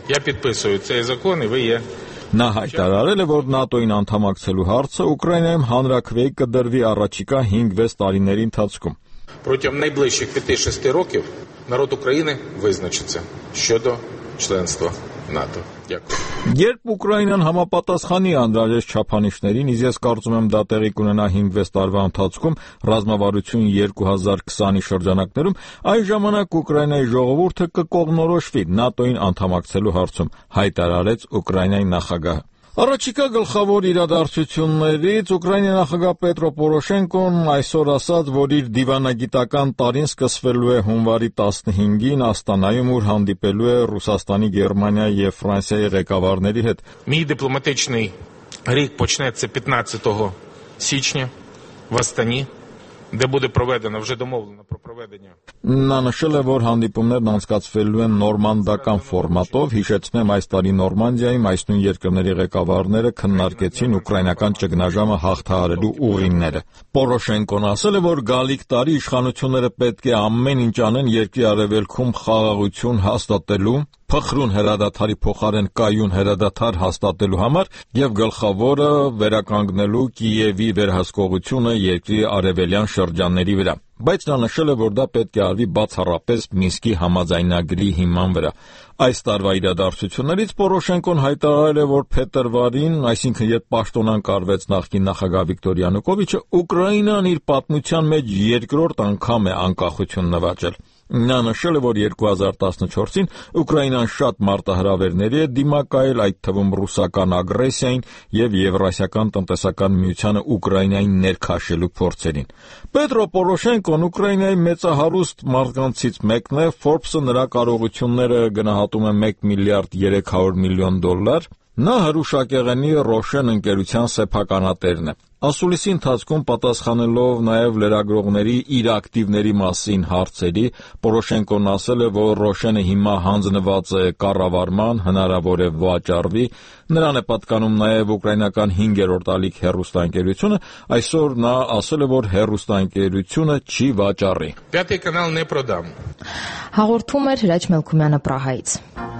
Я підписую цей закон, і ви є. Նա հայտարարել է, որ ՆԱՏՕ-ին անդամակցելու հարցը Ուկրաինայում հանրաքվեի կդրվի առաջիկա հինգ-վեց տարիների ընթացքում։ Протягом найближчих п'яти-шести років народ України визначиться щодо членства НАТО. Дякую. Երբ Ուկրաինան համապատասխանի անհրաժեշտ չափանիշներին, իսկ ես կարծում եմ դա տեղի կունենա հինգ-վեց տարվա ընթացքում ռազմավարություն երկու հազար քսանի շրջանակներում, այն ժամանակ Ուկրաինայի ժողովուրդը կկողմնորոշվի ՆԱՏՕ-ին անդամակցելու հարցում, հայտարարեց Ուկրաինայի նախագահը։ Առաջիկա գլխավոր իրադարձություններից Ուկրաինայի նախագահ Պետրո Պորոշենկոն այսօր ասաց, որ իր դիվանագիտական տարին սկսվելու է հունվարի տասնհինգին Աստանայում, ուր հանդիպելու է Ռուսաստանի, Գերմանիայի եւ Ֆրանսիայի ղեկավարների հետ։ Мій дипломатичний рік почнеться п'ятнадцятого січня в Астані, де буде проведено, вже домовлено про проведення. Նա նշել է, որ հանդիպումներն անցկացվելու են նորմանդական ֆորմատով, հիշեցնեմ այս տարի Նորմանդիայում այս նույն երկրների ղեկավարները քննարկեցին ուկրաինական ճգնաժամը հաղթահարելու ուղիները։ Պորոշենկոն ասել է, որ գալիք տարի իշխանությունները պետք է ամեն ինչ անեն երկրի արևելքում խաղաղություն հաստատելու, փխրուն հրադադարի փոխարեն կայուն հրադադար հաստատելու համար եւ գլխավորը վերականգնելու Կիևի վերահսկողությունը երկրի արևելյան շրջանների վրա։ Բայց նա նշել է, որ դա պետք է արվի բացառապես Մինսկի համաձայնագրի հիման վրա։ Այս տարվա իրադարձություններից Պորոշենկոն հայտարարել է, որ փետրվարին, այսինքն երբ պաշտոնանկ արվեց նախկին նախագահ Վիկտոր Յանուկովիչը, Ուկրաինան իր պատմության մեջ երկրորդ անգամ է անկախություն նվաճել։ Նա նշել է, որ երկու հազար տասնչորսին Ուկրաինան շատ մարտահրավերների է դիմակայել, այդ թվում ռուսական ագրեսիային եւ Եվրասիական տնտեսական միությանը Ուկրաինային ներքաշելու փորձերին։ Պետրո Պորոշենկոն Ուկրաինայի մեծահարուստ մարդկանցից մեկն է, Forbes-ը նրա կարողությունները գնահատում է մեկ միլիարդ երեք հարյուր միլիոն դոլար։ Նա հրուշակեղենի Ռոշեն ընկերության սեփականատերն է։ Ասուլիսի ընթացքում պատասխանելով նաև լրագրողների իր ակտիվների մասին հարցերի, Պորոշենկոն ասել է, որ Ռոշենը հիմա հանձնված է կառավարման, հնարավոր է վաճառվի, նրան է պատկանում նաև ուկրաինական հինգերորդ ալիք հեռուստաընկերությունը, այսօր նա ասել է, որ հեռուստաընկերությունը չի վաճառի։ Пятый канал не продам։ Հաղորդում էր Հրաչ Մելքումյանը Պրահայից։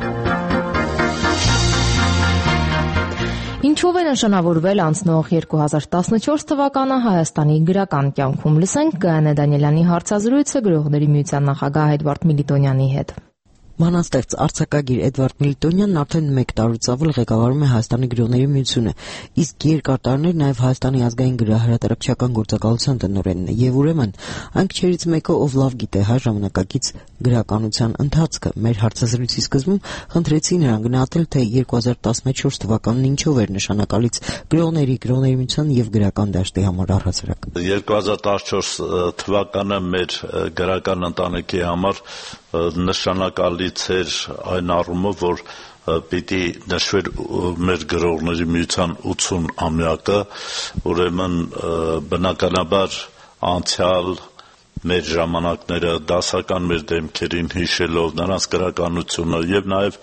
Ինչով է նշանավորվել անցնող երկու հազար տասնչորս թվականը Հայաստանի գրական կյանքում, լսենք Գայանե Դանիելյանի հարցազրույցը գրողների միության նախագահ Էդվարդ Միլիտոնյանի հետ։ Մանաստեղծ արձակագիր Էդվարդ Միլիտոնյանն արդեն մեկ տարուց ավել ղեկավարում է Հայաստանի գրողների միությունը, իսկ երկար տարիներ նաև Հայաստանի ազգային գրահրատարակչական գործակալության տնօրենն է, եւ ուրեմն այն քչերից մեկը, ով լավ գիտե հայ ժամանակակից գրականության ընթացքը, մեր հարցազրույցի սկզբում խնդրեցի նրան գնահատել, թե երկու հազար տասնչորս թվականն ինչով էր նշանակալից գրողների, գրողների միության եւ գրական դաշտի համար առհասարակ։ երկու հազար տասնչորս թվականը մեր գրական ընտանիքի համար նշանակալից էր այն առումով, որ պիտի նշվեր մեր գրողների միության ութսուն-ամյակը, ուրեմն բնականաբար անցյալ մեր ժամանակները դասական մեր դեմքերին հիշելով նրանց գրականությունը եւ նաեւ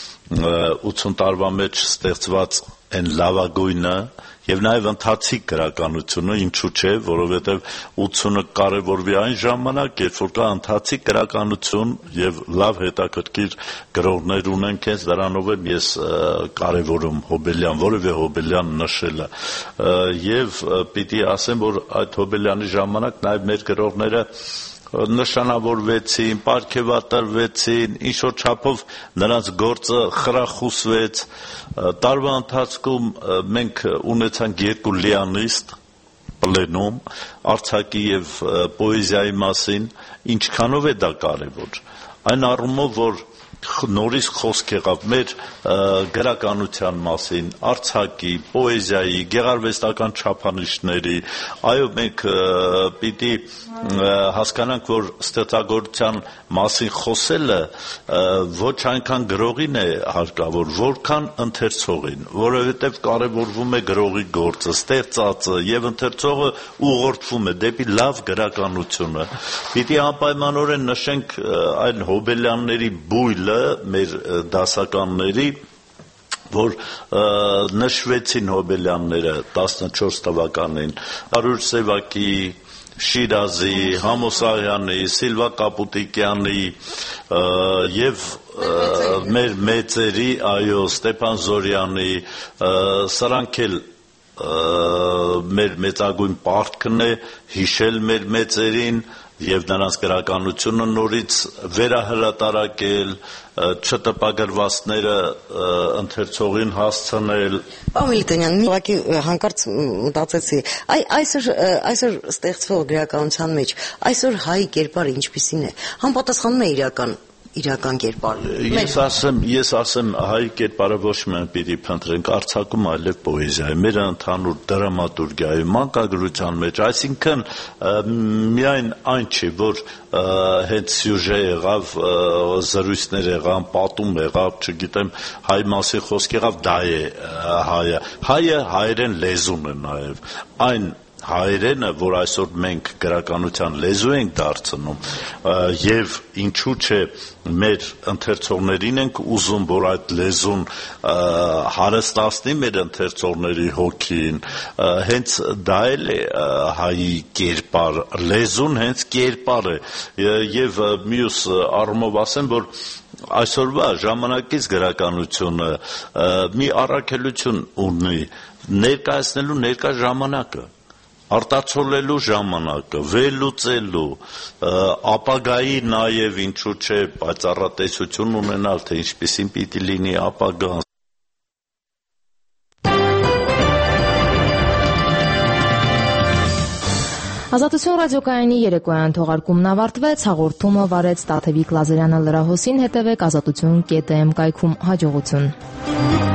ութսուն տարվա մեջ ստեղծված այն լավագույնը եւ նաեւ ընթացիկ գրականությունը, ինչու՞ չէ, որովհետեւ ութսունը կարեւորվի այն ժամանակ, երբ որ կա ընթացիկ գրականություն եւ լավ հետաքրքիր գրողներ ունենք, հենց դրանով եմ ես կարեւորում Հոբելյան, որևէ Հոբելյան նշելը եւ պիտի ասեմ, որ այդ Հոբելյանի ժամանակ նաեւ մեր գրողները նշանավորվեցին, պարգևատրվեցին, ինչ-որ չափով նրանց գործը խրախուսվեց։ Տարվա ընթացքում մենք ունեցանք երկու լիանիստ պլենում արձակի եւ պոեզիայի մասին, ինչքանով է դա կարեւոր։ Այն առումով, որ նորից խոսք եղավ մեր գրականության մասին, արձակի, պոեզիայի, գեղարվեստական չափանիշների, այո, մենք պիտի հասկանանք, որ ստեղծագործության մասին խոսելը ոչ այնքան գրողին է հարկավոր, որքան ընթերցողին, որովհետև կարևորվում է գրողի գործը, ստեղծածը եւ ընթերցողը ուղղորդվում է դեպի լավ գրականությունը։ Պիտի անպայմանորեն նշենք այն Հոբելյանների բույլը մեր դասականների, որ նշվեցին Հոբելյանները տասնչորս թվականին, հարյուր սևակի Շիրազի, Համոսարյանի, Սիլվա Կապուտիկյանի եւ մեր մեծերի, այո, Ստեփան Զորյանի, սրանք էլ մեր մեծագույն պարտքն է հիշել մեր մեծերին եւ նրանց գրականությունը նորից վերահրատարակել, չտպագրվածները ընթերցողին հասցնել։ Պարոն Միլիտոնյան, մի ուղղակի հանկարծ մտածեցի, այ այսօր այսօր ստեղծվող գրականության մեջ այսօր հայ կերպարը ինչպիսին է, համապատասխանում է իրական իրական կերպարը։ Ես ասեմ, ես ասեմ հայ կերպարը ոչ միայն պիտի փնտրենք արձակում, այլև պոեզիայի, մեր ընդհանուր դրամատուրգիայի, մանկագրության մեջ, այսինքն միայն այն չի, որ հենց սյուժե եղավ, զրույցներ եղան, պատում եղավ, չգիտեմ, հայ մասի խոսք եղավ, դա է հայը։ Հայը հայերեն լեզուն է նաև, այն հայերենը, որ այսօր մենք գրականության լեզու ենք դարձնում եւ ինչու՞ չէ մեր ընթերցողներին ենք ուզում, որ այդ լեզուն հարստացնի մեր ընթերցողների հոգին, հենց դա էլ է հայի կերպար, լեզուն հենց կերպար է եւ մյուս առումով ասեմ, որ այսօրվա ժամանակից գրականությունը մի առաքելություն ունի ներկայացնելու ներկա ժամանակը, արտացոլելու ժամանակը, վերլուծելու, ապագայի նաև ինչու՞ չէ պայծառատեսություն ունենալ, թե ինչպիսին պիտի լինի ապագան։ Ազատություն ռադիոկայանի երեկոյան թողարկումն ավարտվեց, հաղորդումը վարեց Տաթևիկ Լազարյանը, լրահոսին հետևեք ազատություն կետ էմ կայքում, հաջողություն։